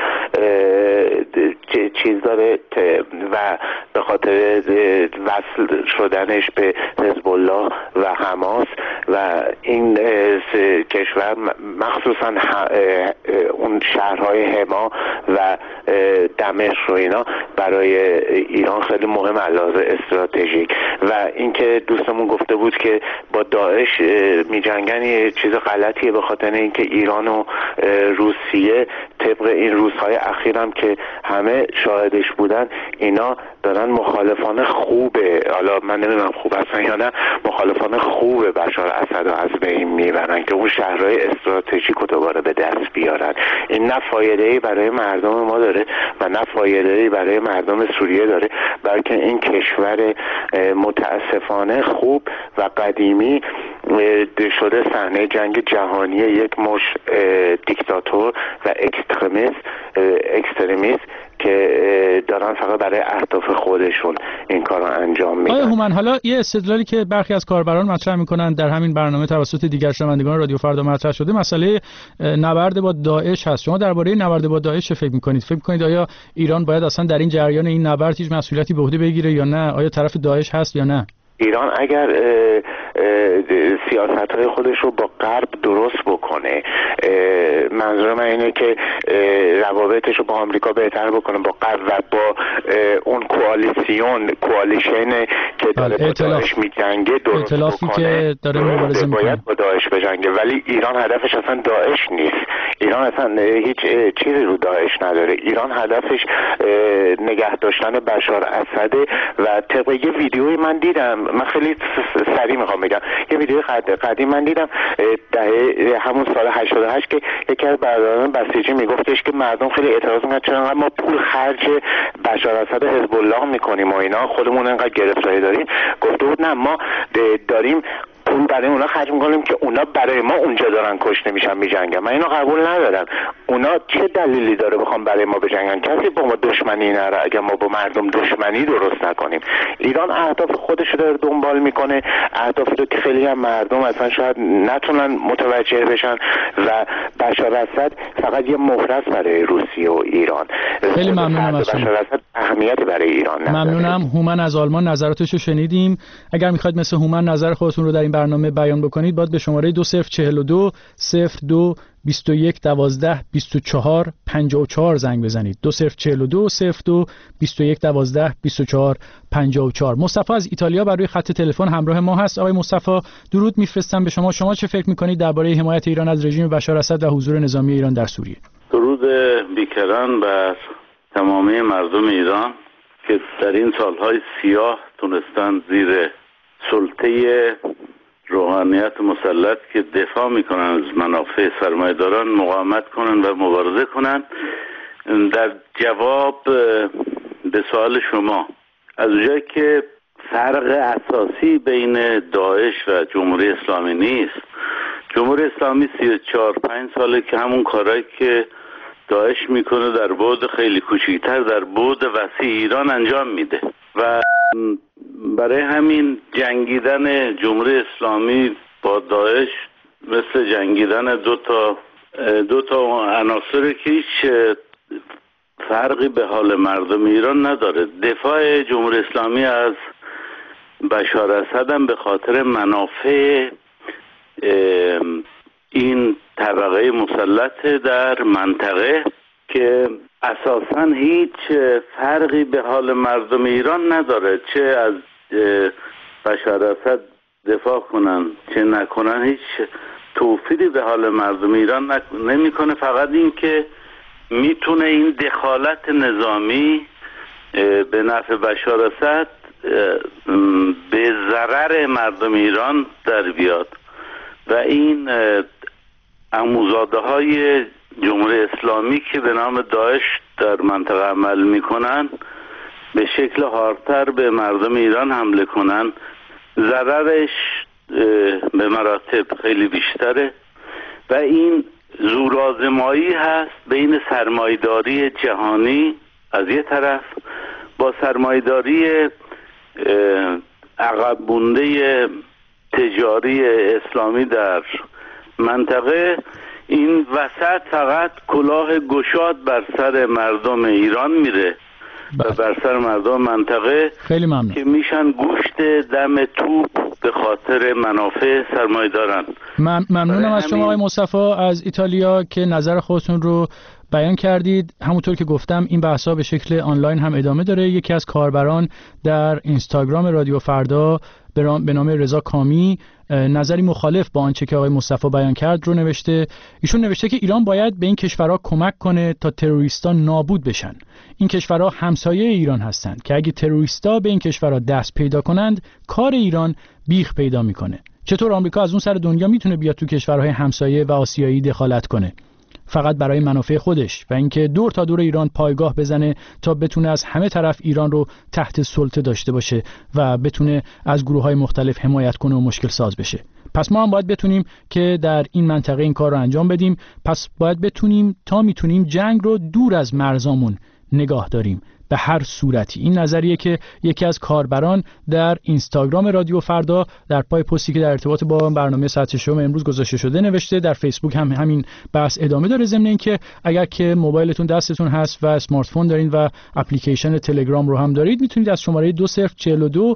چیز داره و به خاطر وصل شدنش به حزب الله و حماس و این کشور مخصوصا اون شهرهای حما و دمشق و اینا برای ایران خیلی مهم علاوه استراتژیک. و اینکه دوستمون گفته بود که با داعش میجنگن یه چیز غلطیه، به خاطر اینکه ایران و روسیه طبق این روزهای اخیرم که همه شاهدش بودن اینا دارن مخالفان خوبه، حالا من نمیدونم خوب هستن یا نه، مخالفان خوبه بشار اسد رو از بین میبرن که اون شهرهای استراتژیک رو دوباره به دست بیارن. این نه فایده‌ای برای مردم ما داره و نه فایده‌ای برای مردم سوریه داره، بلکه این کشور متاسفانه خوب و قدیمی شده صحنه جنگ جهانی یک مش دیکتاتور و اکستریمیست که دارن فقط برای اهداف خودشون این کار رو انجام میدن.
آقای هومن، حالا یه استدلالی که برخی از کاربران مطرح میکنن در همین برنامه توسط دیگر شنوندگان رادیو فردا مطرح شده، مسئله نبرد با داعش هست. شما درباره نبرد با داعش چه فکر میکنید؟ فکر میکنید آیا ایران باید اصلا در این جریان این نبرد هیچ مسئولیتی به عهده بگیره یا نه؟ آیا طرف داعش هست یا نه؟
ایران اگر سیاست‌های خودش رو با غرب درست بکنه، منظور من اینه که روابطش رو با آمریکا بهتر بکنه، با غرب و با اون کوالیشن که داره با داعش میجنگه درست بکنه،
که داره مبارزه میکنه،
باید با داعش بجنگه. ولی ایران هدفش اصلا داعش نیست، ایران اصلا هیچ چیزی رو داعش نداره. ایران هدفش نگه داشتن بشار اسده و طبق یه ویدیوی من دیدم، من خیلی سریع میخوام بگم، یه ویدیو قدیم من دیدم همون سال 88 که یکی از برادران بسیجی میگفتش که مردم خیلی اعتراض میکنن چرا ما پول خرج بشار اسد و حزب الله میکنیم و اینا، خودمون انقدر گرفتاری داریم. گفته بود نه، ما داریم پول برای اونا خرج میکنیم که اونا برای ما اونجا دارن کشته میشن میجنگن. من اینو قبول ندارم. اونا چه دلیلی داره بخوام برای ما بجنگن؟ کسی با ما دشمنی نره اگر ما با مردم دشمنی درست نکنیم. ایران اهداف خودش رو داره دنبال میکنه، اهدافی رو که خیلی هم مردم اصلا شاید نتونن متوجه بشن و بشار اسد فقط یه مهرس برای روسیه و ایران.
خیلی ممنونم از شما.
بشار اسد اهمیتی برای ایران نداره.
ممنونم. هومن از آلمان نظراتش رو شنیدیم. اگر میخواید مثل هومن نظر خودتون رو در این برنامه بیان بکنید، باید به شماره 2042 02 21 12 24 54 زنگ بزنید. 2042 02 21 12 24 54. مصطفی از ایتالیا بر روی خط تلفن همراه ما هست. آقای مصطفی، درود میفرستم به شما. شما چه فکر میکنید درباره حمایت ایران از رژیم بشار اسد و حضور نظامی ایران در سوریه؟
درود بیکران بر تمامی مردم ایران که در این سالهای سیاه تونستن زیر سلطه روحانیت مسلط که دفاع میکنن از منافع سرمایه‌داران مقاومت کنن و مبارزه کنن. در جواب به سوال شما، از اونجایی که فرق اساسی بین داعش و جمهوری اسلامی نیست، جمهوری اسلامی 34-5 ساله که همون کارهایی که داعش میکنه در بعد خیلی کوچیک‌تر در بعد وسیع ایران انجام میده و برای همین جنگیدن جمهوری اسلامی با داعش مثل جنگیدن دو تا عناصری که هیچ فرقی به حال مردم ایران نداره. دفاع جمهوری اسلامی از بشار اسد هم به خاطر منافع این طبقه مسلط در منطقه که اساساً هیچ فرقی به حال مردم ایران نداره، چه از بشار اسد دفاع کنن چه نکنن، هیچ توفیری به حال مردم ایران نمیکنه. فقط این که میتونه این دخالت نظامی به نفع بشار اسد به ضرر مردم ایران در بیاد و این عموزاده های جمهوری اسلامی که به نام داعش در منطقه عمل میکنن به شکل هارتر به مردم ایران حمله کنن، ضررش به مراتب خیلی بیشتره و این زورآزمایی هست بین سرمایه‌داری جهانی از یه طرف با سرمایه‌داری عقب مونده تجاری اسلامی در منطقه، این وسط فقط کلاه گشاد بر سر مردم ایران میره و بر سر مردم منطقه.
خیلی ممنون.
که میشن گوشت دم توپ به خاطر منافع سرمایه‌داران.
ممنونم از شما آقای مصطفی از ایتالیا که نظر خودتون رو بیان کردید. همونطور که گفتم این بحثا به شکل آنلاین هم ادامه داره. یکی از کاربران در اینستاگرام رادیو فردا به نام رضا کامی نظری مخالف با آنچه که آقای مصطفی بیان کرد رو نوشته. ایشون نوشته که ایران باید به این کشورها کمک کنه تا تروریستا نابود بشن. این کشورها همسایه ایران هستند که اگه تروریستا به این کشورها دست پیدا کنند، کار ایران بیخ پیدا میکنه. چطور آمریکا از اون سر دنیا میتونه بیاد تو کشورهای همسایه و آسیایی دخالت کنه؟ فقط برای منافع خودش و اینکه دور تا دور ایران پایگاه بزنه تا بتونه از همه طرف ایران رو تحت سلطه داشته باشه و بتونه از گروه‌های مختلف حمایت کنه و مشکل ساز بشه. پس ما هم باید بتونیم که در این منطقه این کار رو انجام بدیم. پس باید بتونیم تا میتونیم جنگ رو دور از مرزامون نگاه داریم به هر صورتی. این نظریه که یکی از کاربران در اینستاگرام رادیو فردا در پای پستی که در ارتباط با برنامه ساعت ششم امروز گذاشته شده نوشته. در فیسبوک هم همین بحث ادامه داره، ضمن اینکه اگر که موبایلتون دستتون هست و اسمارت فون دارین و اپلیکیشن تلگرام رو هم دارید، میتونید از شماره 2042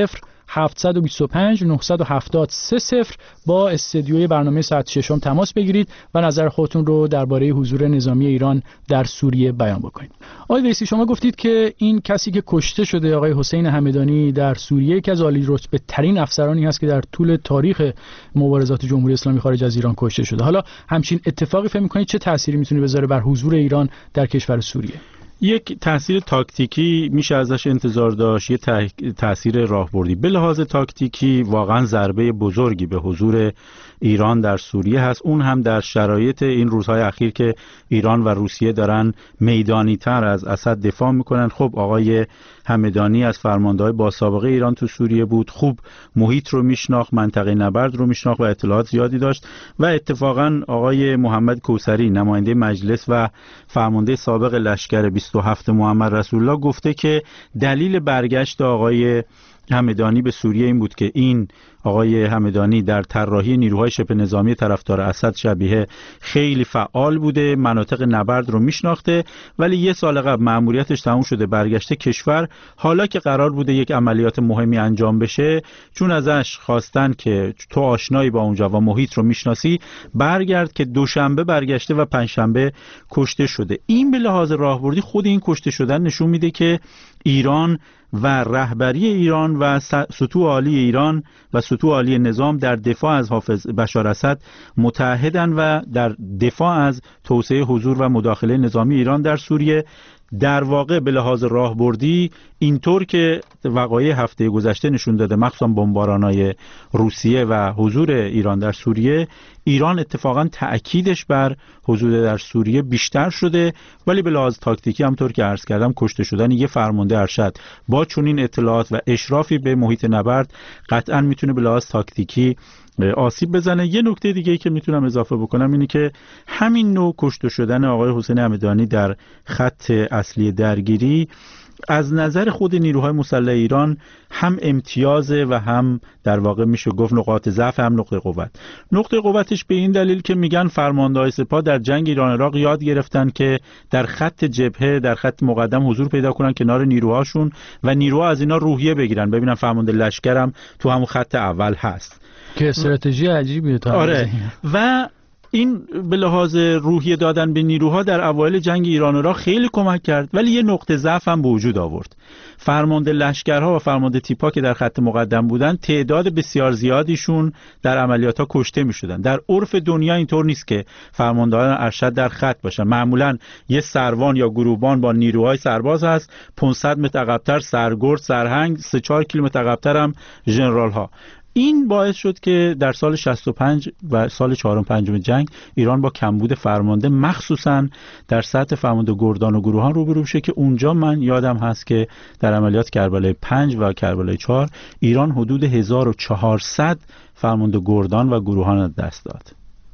725 970 30 با استدیوی برنامه ساعت ششم تماس بگیرید و نظر خودتون رو درباره حضور نظامی ایران در سوریه بیان بکنید. آقای ویسی، شما گفتید که این کسی که کشته شده آقای حسین همدانی در سوریه یکی از عالی رتبه ترین افسرانی هست که در طول تاریخ مبارزات جمهوری اسلامی خارج از ایران کشته شده. حالا همچین اتفاقی فکر می‌کنید چه تأثیری میتونه بذاره بر حضور ایران در کشور سوریه؟
یک تأثیر تاکتیکی میشه ازش انتظار داشت، یه تأثیر راهبردی. به لحاظ تاکتیکی واقعا ضربه بزرگی به حضور ایران در سوریه هست، اون هم در شرایط این روزهای اخیر که ایران و روسیه دارن میدانی تر از اسد دفاع میکنن. خب آقای همدانی از فرمانده‌های با سابقه ایران تو سوریه بود، خوب محیط رو میشناخت، منطقه نبرد رو میشناخت و اطلاعات زیادی داشت. و اتفاقا آقای محمد کوثری نماینده مجلس و فرمانده سابق لشکر 27 محمد رسول الله گفته که دلیل برگشت آقای همدانی به سوریه این بود که این آقای همدانی در طراحی نیروهای شبه نظامی طرفدار اسد شبیه خیلی فعال بوده، مناطق نبرد رو میشناخته، ولی یه سال قبل مأموریتش تموم شده برگشته کشور. حالا که قرار بوده یک عملیات مهمی انجام بشه، چون ازش خواستن که تو آشنایی با اونجا و محیط رو میشناسی برگرد، که دوشنبه برگشته و پنجشنبه کشته شده. این به لحاظ راهبردی خود این کشته شدن نشون میده که ایران و رهبری ایران و سطوح عالی ایران و سطوح عالی نظام در دفاع از حافظ بشار اسد متحدن و در دفاع از توسعه حضور و مداخله نظامی ایران در سوریه. در واقع به لحاظ راهبردی اینطور که وقایع هفته گذشته نشون داده، مخصوصا بمباران‌های روسیه و حضور ایران در سوریه، ایران اتفاقا تأکیدش بر حضور در سوریه بیشتر شده. ولی به لحاظ تاکتیکی همطور که عرض کردم کشته شدن یه فرمانده ارشد با چنین اطلاعات و اشرافی به محیط نبرد قطعا میتونه به لحاظ تاکتیکی آسیب بزنه. یه نکته دیگه‌ای که میتونم اضافه بکنم اینه که همین نوع کشته شدن آقای حسین همدانی در خط اصلی درگیری از نظر خود نیروهای مسلح ایران هم امتیازه و هم در واقع میشه گفت نقاط ضعف هم نقطه قوت. نقطه قوتش به این دلیل که میگن فرمانده‌های سپاه در جنگ ایران عراق یاد گرفتن که در خط جبهه، در خط مقدم حضور پیدا کنن کنار نیروهاشون و نیروها از اینا روحیه بگیرن. ببینن فرمانده لشکرم تو همون خط اول هست
که استراتژی عجیبیه.
آره. و این به لحاظ روحیه دادن به نیروها در اوایل جنگ ایران و عراق خیلی کمک کرد، ولی یه نقطه ضعف هم به وجود آورد. فرمانده لشکرها و فرمانده تیپا که در خط مقدم بودن، تعداد بسیار زیادیشون در عملیات‌ها کشته می‌شدن. در عرف دنیا اینطور نیست که فرماندهان ارشد در خط باشن. معمولاً یه سروان یا گروهبان با نیروهای سرباز هست، 500 متر عقب‌تر سرگرد، سرهنگ، 3-4 کیلومتر عقب‌تر هم ژنرال‌ها. این باعث شد که در سال 65 و سال 4 و 5 جنگ ایران با کمبود فرمانده مخصوصاً در سطح فرمانده گردان و گروهان روبرو بشه که اونجا من یادم هست که در عملیات کربلای 5 و کربلای 4 ایران حدود 1400 فرمانده گردان و گروهان دست داد.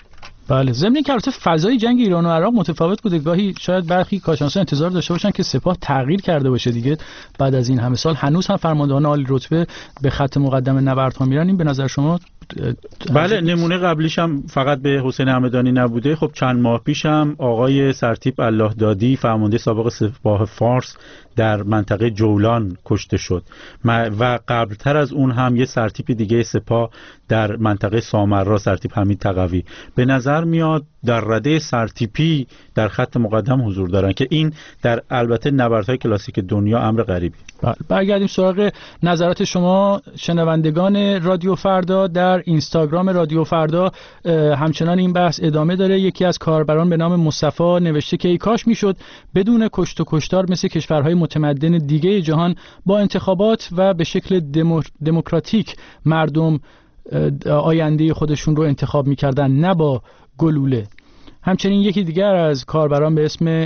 بله، ضمن که البته فضای جنگ ایران و عراق متفاوت بوده، گاهی شاید برخی کارشناسان انتظار داشته باشن که سپاه تغییر کرده باشه دیگه بعد از این همه سال. هنوز هم فرماندهان عالی رتبه به خط مقدم نبردها میرن. این به نظر شما
بله، نمونه قبلیش هم فقط به حسین همدانی نبوده. خب چند ماه پیش هم آقای سرتیپ الله دادی فرمانده سابق سپاه فارس در منطقه جولان کشته شد و قبلتر از اون هم یه سرتیپ دیگه سپاه در منطقه سامرا، سرتیپ حمید تقوی. به نظر میاد در رده سرتیپی در خط مقدم حضور دارن که این در البته نبردهای کلاسیک دنیا امر غریبی.
برگردیم سراغ نظرات شما شنوندگان رادیو فردا. در اینستاگرام رادیو فردا همچنان این بحث ادامه داره. یکی از کاربران به نام مصطفی نوشته که ای کاش میشد بدون کشت و کشتار مثل کشورهای متمدن دیگه جهان با انتخابات و به شکل دموکراتیک مردم آینده خودشون رو انتخاب میکردن، نه با گلوله. همچنین یکی دیگر از کاربران به اسم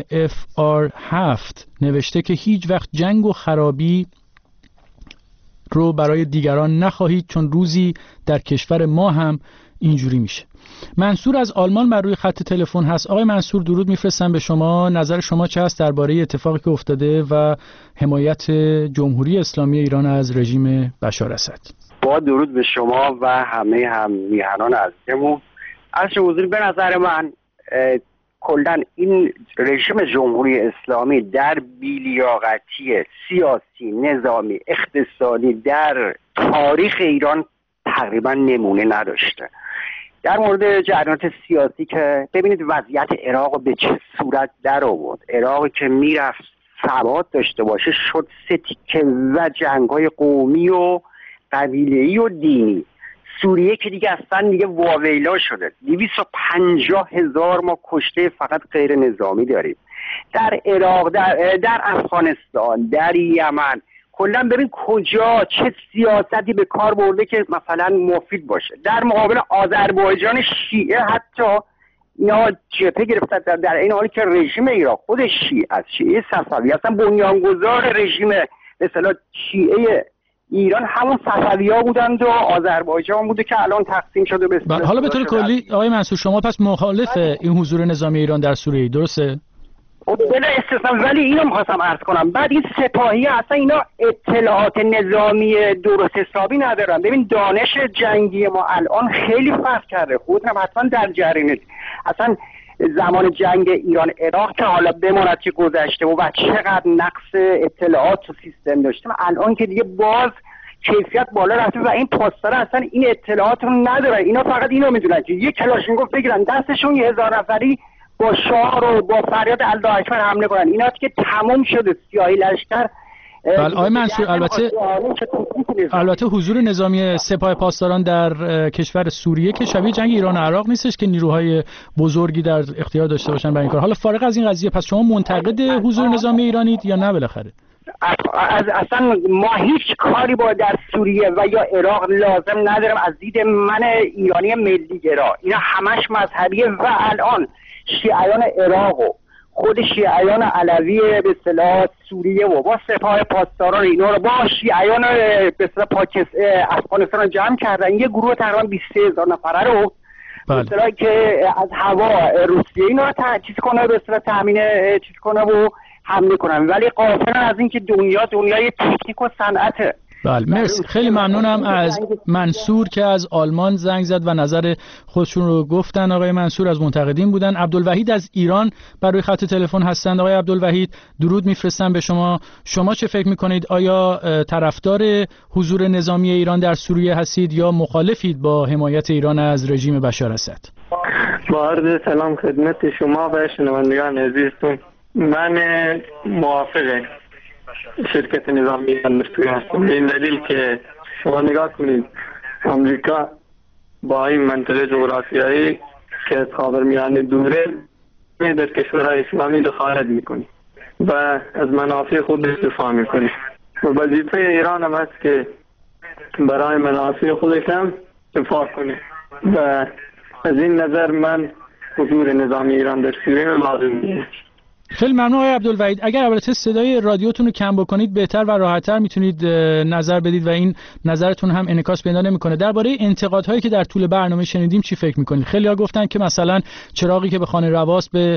FR7 نوشته که هیچ وقت جنگ و خرابی رو برای دیگران نخواهید، چون روزی در کشور ما هم اینجوری میشه. منصور از آلمان بر روی خط تلفن هست. آقای منصور درود میفرستم به شما. نظر شما چه هست درباره اتفاقی که افتاده و حمایت جمهوری اسلامی ایران از رژیم بشار اسد؟
با درود به شما و همه هم میهنان عزیزمون. از حضور به نظر من کلاً این رژیم جمهوری اسلامی در بی‌لیاقتی سیاسی، نظامی، اقتصادی در تاریخ ایران تقریبا نمونه نداشته. در مورد جریانات سیاسی که ببینید وضعیت عراق به چه صورت در آورد. عراقی که میرفت ثبات داشته باشه شد سه تیکه و جنگ‌های قومی و قبیله‌ای و دینی. سوریه که دیگه اصلا دیگه واویلا شده. 250,000 ما کشته فقط غیر نظامی داریم در عراق، در افغانستان، در یمن. کلا ببین کجا چه سیاستی به کار برده که مثلا مفید باشه. در مقابل آذربایجان شیعه حتی اینا جبهه گرفتن، در این حالی که رژیم ایران خود شیعه از شیعه صفوی اصلا بنیانگذار رژیم به اصطلاح شیعه ایران همون صفوی‌ها بودند و آذربایجان بوده که الان تقسیم شده به
حالا به طور کلی آقای منصور شما پس مخالف این حضور نظامی ایران در سوریه، درسته؟
بلا استثنا، ولی اینو می‌خواستم عرض کنم. بعد این سپاهی اصلا اینا اطلاعات نظامی درست حسابی ندارن. ببین دانش جنگی ما الان خیلی فرق کرده. خودم حتما در جریان اصلا زمان جنگ ایران عراق که حالا بماند که گذشته و چقدر نقص اطلاعات و سیستم داشتیم، الان که دیگه باز کیفیت بالا رفته و این پاسدارا اصلا این اطلاعات رو ندارن. اینا فقط اینو میدونن که یه کلاشینکوف بگیرن دستشون 1000 نفری با شعار و با فریاد الله اکبر حمله کنن. اینا که تمام شده سیاهی لشکر.
بله آقای منصور، البته حضور نظامی سپاه پاسداران در کشور سوریه که شبیه جنگ ایران و عراق نیستش که نیروهای بزرگی در اختیار داشته باشن برای این کار. حالا فارغ از این قضیه، پس شما منتقد حضور نظامی ایرانید یا نه بالاخره؟
اصلا ما هیچ کاری با در سوریه و یا عراق لازم ندارم از دید من ایرانی ملی گرا. اینا همش مذهبیه و الان شیعیان عراق و خود شیعیان علوی به اصطلاح سوریه و با سپاه پاسداران اینا رو با شیعیان به اصطلاح افغانستان جمع کردن. یه گروه تقریبا 23,000 نفره رو به اصطلاح که از هوا روسیه اینا رو چیز کنه، به اصطلاح تامین چیز کنه و حمله کنن، ولی غافلن از اینکه دنیای تکنیک و صنعته.
بله مرسی، خیلی ممنونم از منصور که از آلمان زنگ زد و نظر خودشون رو گفتن. آقای منصور از منتقدین بودن. عبدالوحید از ایران برای خط تلفن هستند. آقای عبدالوحید درود میفرستم به شما. شما چه فکر میکنید؟ آیا طرفدار حضور نظامی ایران در سوریه هستید یا مخالفید با حمایت ایران از رژیم بشار اسد؟
با عرض سلام خدمت شما و شنوندگان عزیزتون. من موافق شرکت نظامی ایران هستم به این دلیل که شما نگاه کنید امریکا با این منطقه جغرافیایی که از خاورمیانه دوره در کشورهای اسلامی دخالت میکنه و از منافع خود دفاع میکنه و وظیفه ایران هم است که برای منافع خودش هم دفاع کنه و از این نظر من حضور نظامی ایران در سوریه لازم نیست.
خیلی ممنون آقای عبدالوحید. اگر البته صدای رادیوتون رو کم بکنید بهتر و راحت‌تر میتونید نظر بدید و این نظرتون هم انعکاس پیدا نمی‌کنه. درباره انتقادهایی که در طول برنامه شنیدیم چی فکر می‌کنید؟ خیلی‌ها گفتن که مثلا چراغی که به خانه رواست به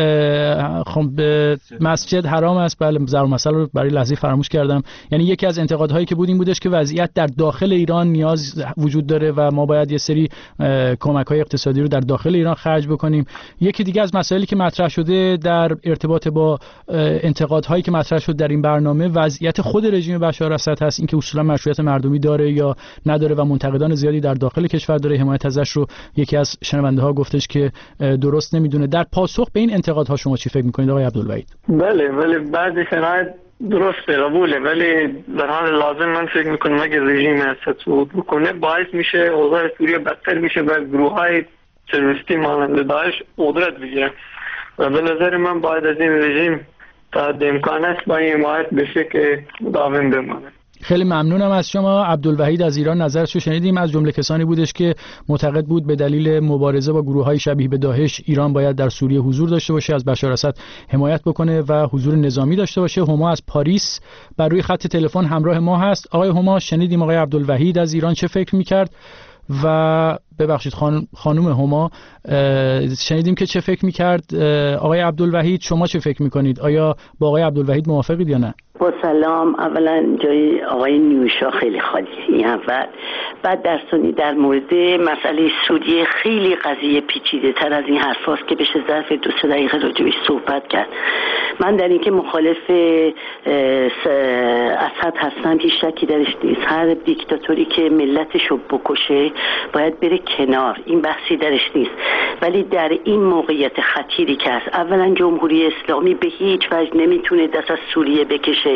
مسجد حرام است. بله، ضرب المثل رو برای لحظه فراموش کردم. یعنی یکی از انتقادهایی که بود این بودش که وضعیت در داخل ایران نیاز وجود داره و ما باید یه سری کمک‌های اقتصادی رو در داخل ایران خرج بکنیم. یکی دیگه از مسائلی که مطرح شده در ارتباط با انتقادهایی که مطرح شد در این برنامه وضعیت خود رژیم بشار اسد هست، اینکه اصولا مشروعیت مردمی داره یا نداره و منتقدان زیادی در داخل کشور داره حمایت ازش رو یکی از شنونده ها گفتش که درست نمیدونه. در پاسخ به این انتقادها شما چی فکر میکنید آقای عبدالوحید؟
بله بعضی شرایط درست قبوله، ولی در حال لازم من فکر میکنم اگه رژیم اسد صعود بکنه باعث میشه اوضاع سوریه بدتر میشه و گروه‌های تروریستی مانند داعش قدرت بگیرن و به نظر من باید از این رژیم تا امکان است با این حمایت بشه که دائم بمانه.
خیلی ممنونم از شما. عبدالوحید از ایران نظرش رو شنیدیم. از جمله کسانی بودش که معتقد بود به دلیل مبارزه با گروه‌های شبیه به داعش ایران باید در سوریه حضور داشته باشه، از بشار اسد حمایت بکنه و حضور نظامی داشته باشه. هما از پاریس بر روی خط تلفن همراه ما هست. آقای هما، شنیدیم آقای عبدالوحید از ایران چه فکر می‌کرد و ببخشید خانم هما شنیدیم که چه فکر می‌کرد. آقای عبدالوحید شما چه فکر می‌کنید؟ آیا با آقای عبدالوحید موافقید یا نه؟
با سلام. اولا جای آقای نیوشا خیلی خالیه این اول. بعد در مورد مسئله سوریه خیلی قضیه پیچیده تر از این حرف هاست که بشه ظرف 2-3 دقیقه راجبش صحبت کرد. من در اینکه مخالف اسد هستم هیچ شکی درش نیست. هر دیکتاتوری که ملتشو بکشه باید بره کنار، این بحثی درش نیست. ولی در این موقعیت خطیری که هست، اولا جمهوری اسلامی به هیچ وجه نمیتونه دست از سوریه بکشه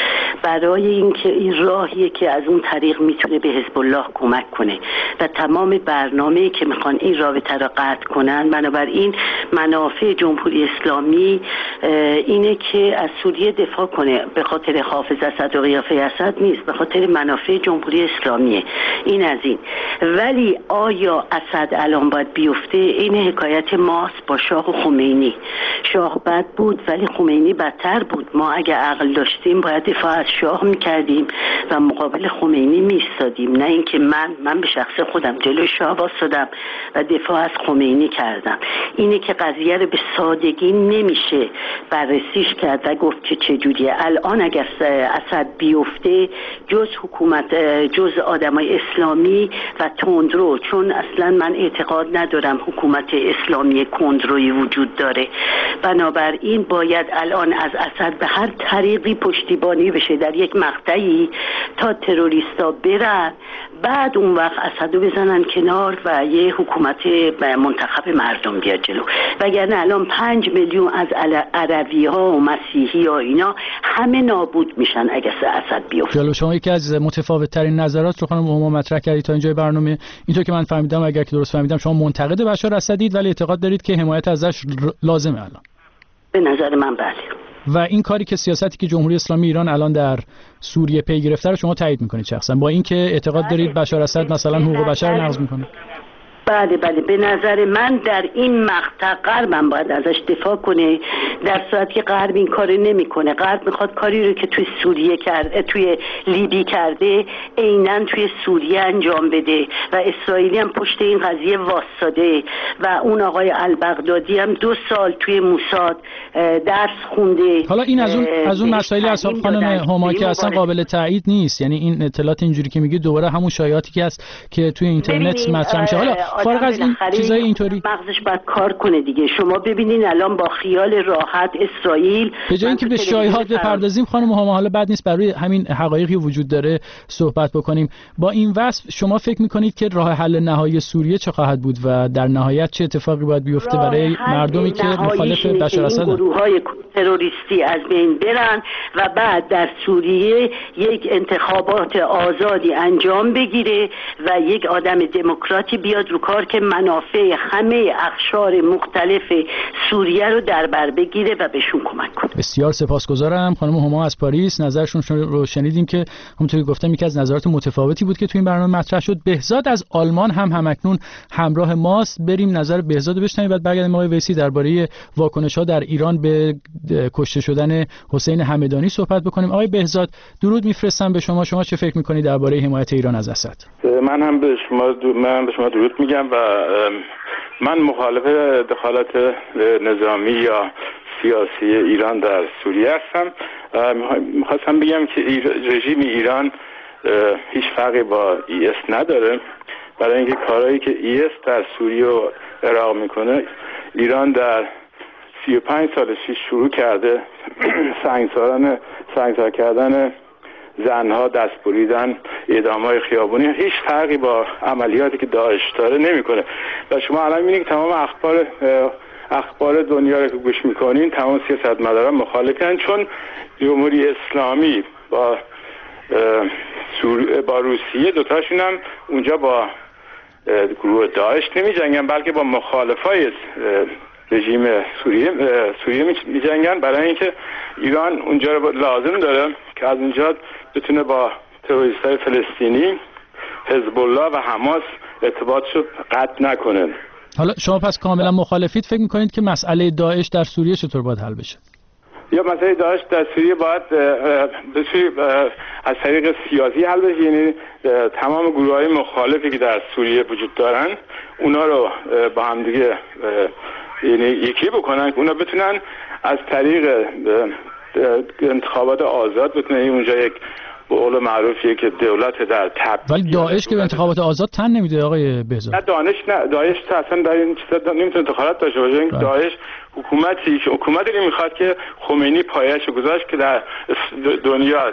برای اینکه این راهیه که از اون طریق میتونه به حزب الله کمک کنه و تمام برنامه‌ای که میخوان این رابطه را قطع کنن. بنابراین منافع جمهوری اسلامی اینه که از سوریه دفاع کنه، به خاطر حافظ اسد و قیافه اسد نیست، به خاطر منافع جمهوری اسلامیه. این از این. ولی آیا اسد الان باید بیفته؟ این حکایت ماست با شاه و خمینی. شاه بد بود ولی خمینی بدتر بود. ما اگه عقل داشتیم باید دفاع از شاه میکردیم و مقابل خمینی میستادیم، نه اینکه من به شخص خودم جلوی شاه واسادم و دفاع از خمینی کردم. اینه که قضیه رو به سادگی نمیشه بررسیش کرد و گفت که چجوریه. الان اگر اسد بیفته جز حکومت، جز آدمای اسلامی و تندرو، چون اصلا من اعتقاد ندارم حکومت اسلامی کندرویی وجود داره، بنابراین باید الان از اسد به هر طریقی پشتیبانی بشه در یک مقطعی تا تروریستا برن، بعد اون وقت اسدو بزنن کنار و یه حکومت منتخب مردم بیاد جلو. وگرنه الان 5 میلیون از عربی ها و مسیحی ها اینا همه نابود میشن اگه اسد بیفته.
جلو شما یکی از متفاوت ترین نظرات رو خانم هما مطرح کردید تا اینجای برنامه. اینطور که من فهمیدم، اگر که درست فهمیدم، شما منتقد بشار اسدید ولی اعتقاد دارید که حمایت ازش لازمه الان.
به نظر من بله.
و این کاری که سیاستی که جمهوری اسلامی ایران الان در سوریه پی گرفته رو شما تایید میکنید شخصا، با اینکه اعتقاد دارید بشار اسد مثلا حقوق بشر نقض میکنه؟
بله به نظر من در این مقطع غربم باید ازش دفاع کنه، در صورتی که غرب این کارو نمیکنه. غرب میخواد کاری رو که توی سوریه کرده، توی لیبی کرده، عیناً توی سوریه انجام بده و اسرائیلی هم پشت این قضیه واسطه و اون آقای البغدادی هم 2 سال توی موساد درس خونده.
حالا این از اون مسائلی از خانم هما که اصلا قابل تایید نیست، یعنی این اطلاعات اینجوری که میگی دوباره همون شایعاتی که هست که توی اینترنت مطرح میشه. حالا فارغ از این چیزای اینطوری
مغزش باید کار کنه دیگه. شما ببینین الان با خیال راحت اسرائیل،
به جای اینکه به شایعات بپردازیم خانم هما، حالا بد نیست برای همین حقایقی وجود داره صحبت بکنیم. با این وصف شما فکر میکنید که راه حل نهایی سوریه چه خواهد بود و در نهایت چه اتفاقی باید بیفته برای مردمی که مخالف بشار اسدن؟
گروه‌های تروریستی از بین برن و بعد در سوریه یک انتخابات آزادی انجام بگیره و یک آدم دموکراتی بیاد رو کار که منافع همه اقشار مختلف سوریه رو در بر بگیره و بهشون کمک کنه.
بسیار سپاسگزارم. خانم هما از پاریس نظرشون رو شنیدیم که همونطوری گفتم یکی از نظرات متفاوتی بود که تو این برنامه مطرح شد. بهزاد از آلمان هم همکنون همراه ماست. بریم نظر بهزاد رو بشنویم بعد برگردیم آقای ویسی درباره واکنش‌ها در ایران به کشته شدن حسین همدانی صحبت بکنیم. آقای بهزاد درود میفرستم به شما. شما چه فکر می‌کنید درباره حمایت ایران از اسد؟
من به شما درود میگم و من مخالف دخالت نظامی یا سیاسی ایران در سوریه هستم. میخواستم بگم که رژیم ایران هیچ فرقی با ایس نداره، برای اینکه کارهایی که ایس در سوریه و عراق میکنه ایران در 35 سال پیش شروع کرده. سنگسار کردن زنها، دست بریدن، اعدام‌های خیابونی هیچ فرقی با عملیاتی که داعش داره نمیکنه. و شما الان می‌بینید که تمام اخبار دنیا رو که گوش میکنین تمام سیاستمداران مخالفن، چون جمهوری اسلامی با روسیه دوتاشون هم اونجا با گروه داعش نمی جنگن بلکه با مخالفای رژیم سوریه می جنگن، برای اینکه ایران اونجا رو لازم داره که از اونجا بتونه با تروریستای فلسطینی، حزب الله و حماس ارتباطشو قطع نکنه.
حالا شما پس کاملا مخالفید، فکر میکنید که مسئله داعش در سوریه چطور باید حل بشه؟
یا مسئله داعش در سوریه باید از طریق سیاسی حل بشه، یعنی تمام گروه‌های مخالفی که در سوریه وجود دارن اونا رو با هم دیگه یعنی یکی بکنن، اونا بتونن از طریق انتخابات آزاد بتونن اونجا یک به قول معروفیه که دولت در تبدیل.
ولی داعش که به انتخابات آزاد تن نمیده آقای بهزاد.
نه داعش اصلا در این چیزا نمیتونه دخالت داشته باشه. این داعش حکومتی میخواد که خمینی پایه‌اش گذاشت که در دنیا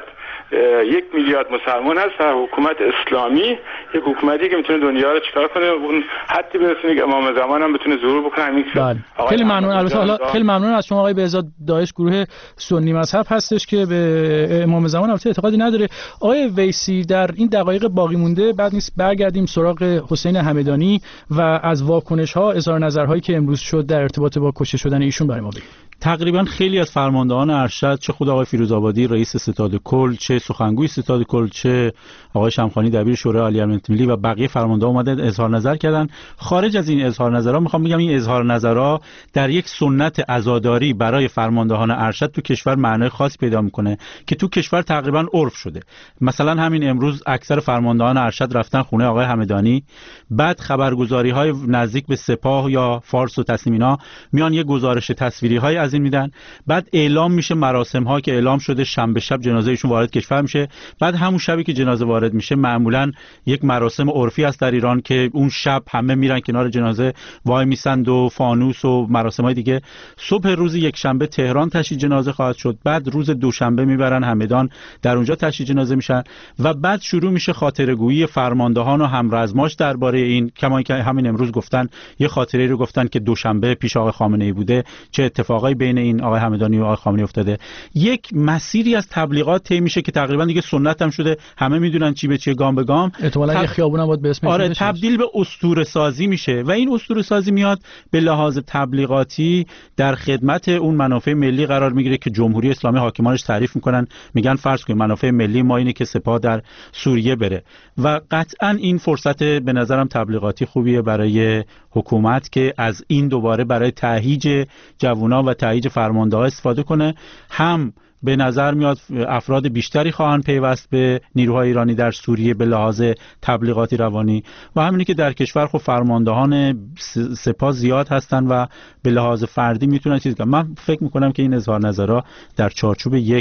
1 میلیارد مسلمان هست و حکومت اسلامی یک حکومتی که میتونه دنیا رو چیکار کنه، اون حتی برسونه که امام زمان هم بتونه ظهور بکنه.
خیلی ممنون. البته حالا خیلی ممنون از شما آقای بهزاد. داعش گروه سنی مذهب هستش که به امام زمان البته اعتقادی نداره. آقای ویسی در این دقایق باقی مونده بعد نیست برگردیم سراغ حسین همدانی و از واکنش‌ها، اظهار نظرهایی که امروز شد در ارتباط با کشته شدن ایشون برای ما بگید.
تقریبا خیلی از فرماندهان ارشد، چه خود آقای فیروزآبادی رئیس ستاد کل، چه سخنگوی ستاد کل، چه آقای شمخانی دبیر شورای عالی امنیت ملی و بقیه فرماندهان اومدن اظهار نظر کردن. خارج از این اظهار نظرها میخوام بگم این اظهار نظرها در یک سنت عزاداری برای فرماندهان ارشد تو کشور معنای خاص پیدا میکنه که تو کشور تقریبا عرف شده. مثلا همین امروز اکثر فرماندهان ارشد رفتن خونه آقای همدانی، بعد خبرگزاری‌های نزدیک به سپاه یا فارس و تسلیمینا میان یه گزارش تصویری‌های از این میدن، بعد اعلام میشه مراسم‌ها که اعلام شده شنبه شب جنازه ایشون وارد کشور میشه، بعد همون شبی که جنازه وارد میشه معمولاً یک مراسم عرفی است در ایران که اون شب همه میرن کنار جنازه وای میسند و فانوس و مراسم‌های دیگه. صبح روز یک شنبه تهران تشییع جنازه خواهد شد، بعد روز دوشنبه میبرن همدان در اونجا تشییع جنازه میشن و بعد شروع میشه خاطره‌گویی فرماندهان و همرزماش درباره این. کما که همین امروز گفتن یه خاطره رو گفتن که دوشنبه پیش آقای خامنه‌ای بوده، چه اتفاقایی بین این آقای همدانی و آقای خامنه‌ای افتاده. یک مسیری از تبلیغات طی میشه که تقریبا دیگه سنت هم شده، همه میدونن چی به چی، گام به گام.
احتمالاً یه خیابون هم باید به اسم
آره تبدیل به اسطوره سازی میشه و این اسطوره سازی میاد به لحاظ تبلیغاتی در خدمت اون منافع ملی قرار میگیره که جمهوری اسلامی حاکمانش تعریف میکنن، میگن فرض کنید منافع ملی ما اینه که سپاه در سوریه بره و قطعا این فرصت به نظرم تبلیغاتی خوبیه برای حکومت که از این دوباره برای تهییج جوونا و تهییج فرمانده‌ها استفاده کنه. هم به نظر میاد افراد بیشتری خواهند پیوست به نیروهای ایرانی در سوریه به لحاظ تبلیغاتی روانی و همینی که در کشور خب فرماندهان سپاه زیاد هستن و به لحاظ فردی میتونن چیز کنن. من فکر میکنم که این اظهار نظرها در چارچوب یک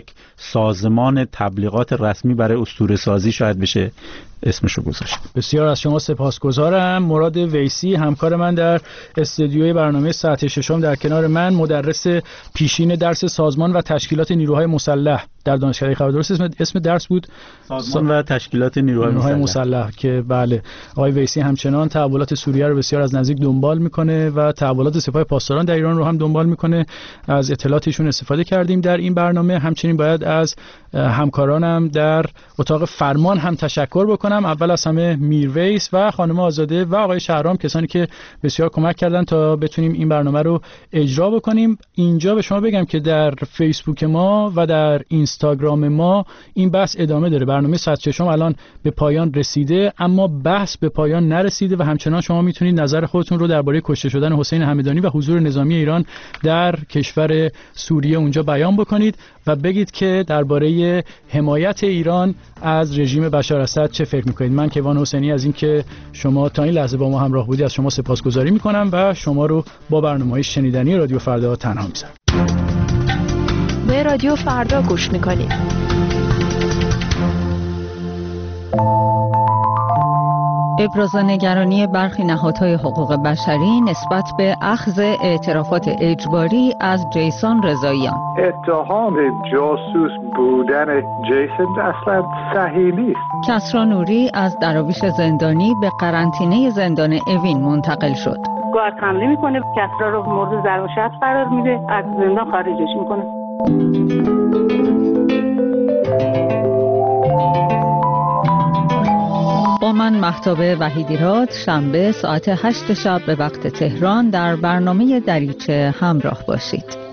سازمان تبلیغات رسمی برای اسطوره سازی شاید بشه اسمشو گذاشت.
بسیار از شما سپاسگزارم. مراد ویسی همکار من در استودیوی برنامه ساعت ششم در کنار من، مدرس پیشین درس سازمان و تشکیلات نیروهای مسلح در دانشکده خبر درست اسم درس بود
سازمان و تشکیلات نیروهای
مسلح که بله آقای ویسی همچنان تحولات سوریه رو بسیار از نزدیک دنبال میکنه و تحولات سپاه پاسداران در ایران رو هم دنبال میکنه. از اطلاعاتشون استفاده کردیم در این برنامه. همچنین باید از همکارانم در اتاق فرمان هم تشکر بکنم. اول از همه میرویس و خانم آزاده و آقای شهرام، کسانی که بسیار کمک کردن تا بتونیم این برنامه رو اجرا بکنیم. اینجا به شما بگم که در فیسبوک ما و در اینستاگرام ما این بحث ادامه داره. برنامه ساعت ششم الان به پایان رسیده، اما بحث به پایان نرسیده و همچنان شما میتونید نظر خودتون رو درباره کشته شدن حسین همدانی و حضور نظامی ایران در کشور سوریه اونجا بیان بکنید و بگید که درباره حمایت ایران از رژیم بشار اسد چه فکر میکنید. من کیوان حسینی از اینکه شما تا این لحظه با ما همراه بودید از شما سپاسگزاری میکنم و شما رو با برنامه‌های شنیدنی رادیو فردا تنها میذارم.
به رادیو فردا گوش میکنید.
ابراز نگرانی برخی نهادهای حقوق بشری نسبت به اخذ اعترافات اجباری از جیسون رضاییان.
اتهام جاسوس بودن جیسون اصلا صحیح نیست.
کسری نوری از دراویش زندانی به قرنطینه زندان اوین منتقل شد.
گارد حمله میکنه، کسری رو مورد ضرب و شتم قرار میده، از زندان خارجش میکنه.
با من مهتاب وحیدیراد شنبه ساعت 8 شب به وقت تهران در برنامه دریچه همراه باشید.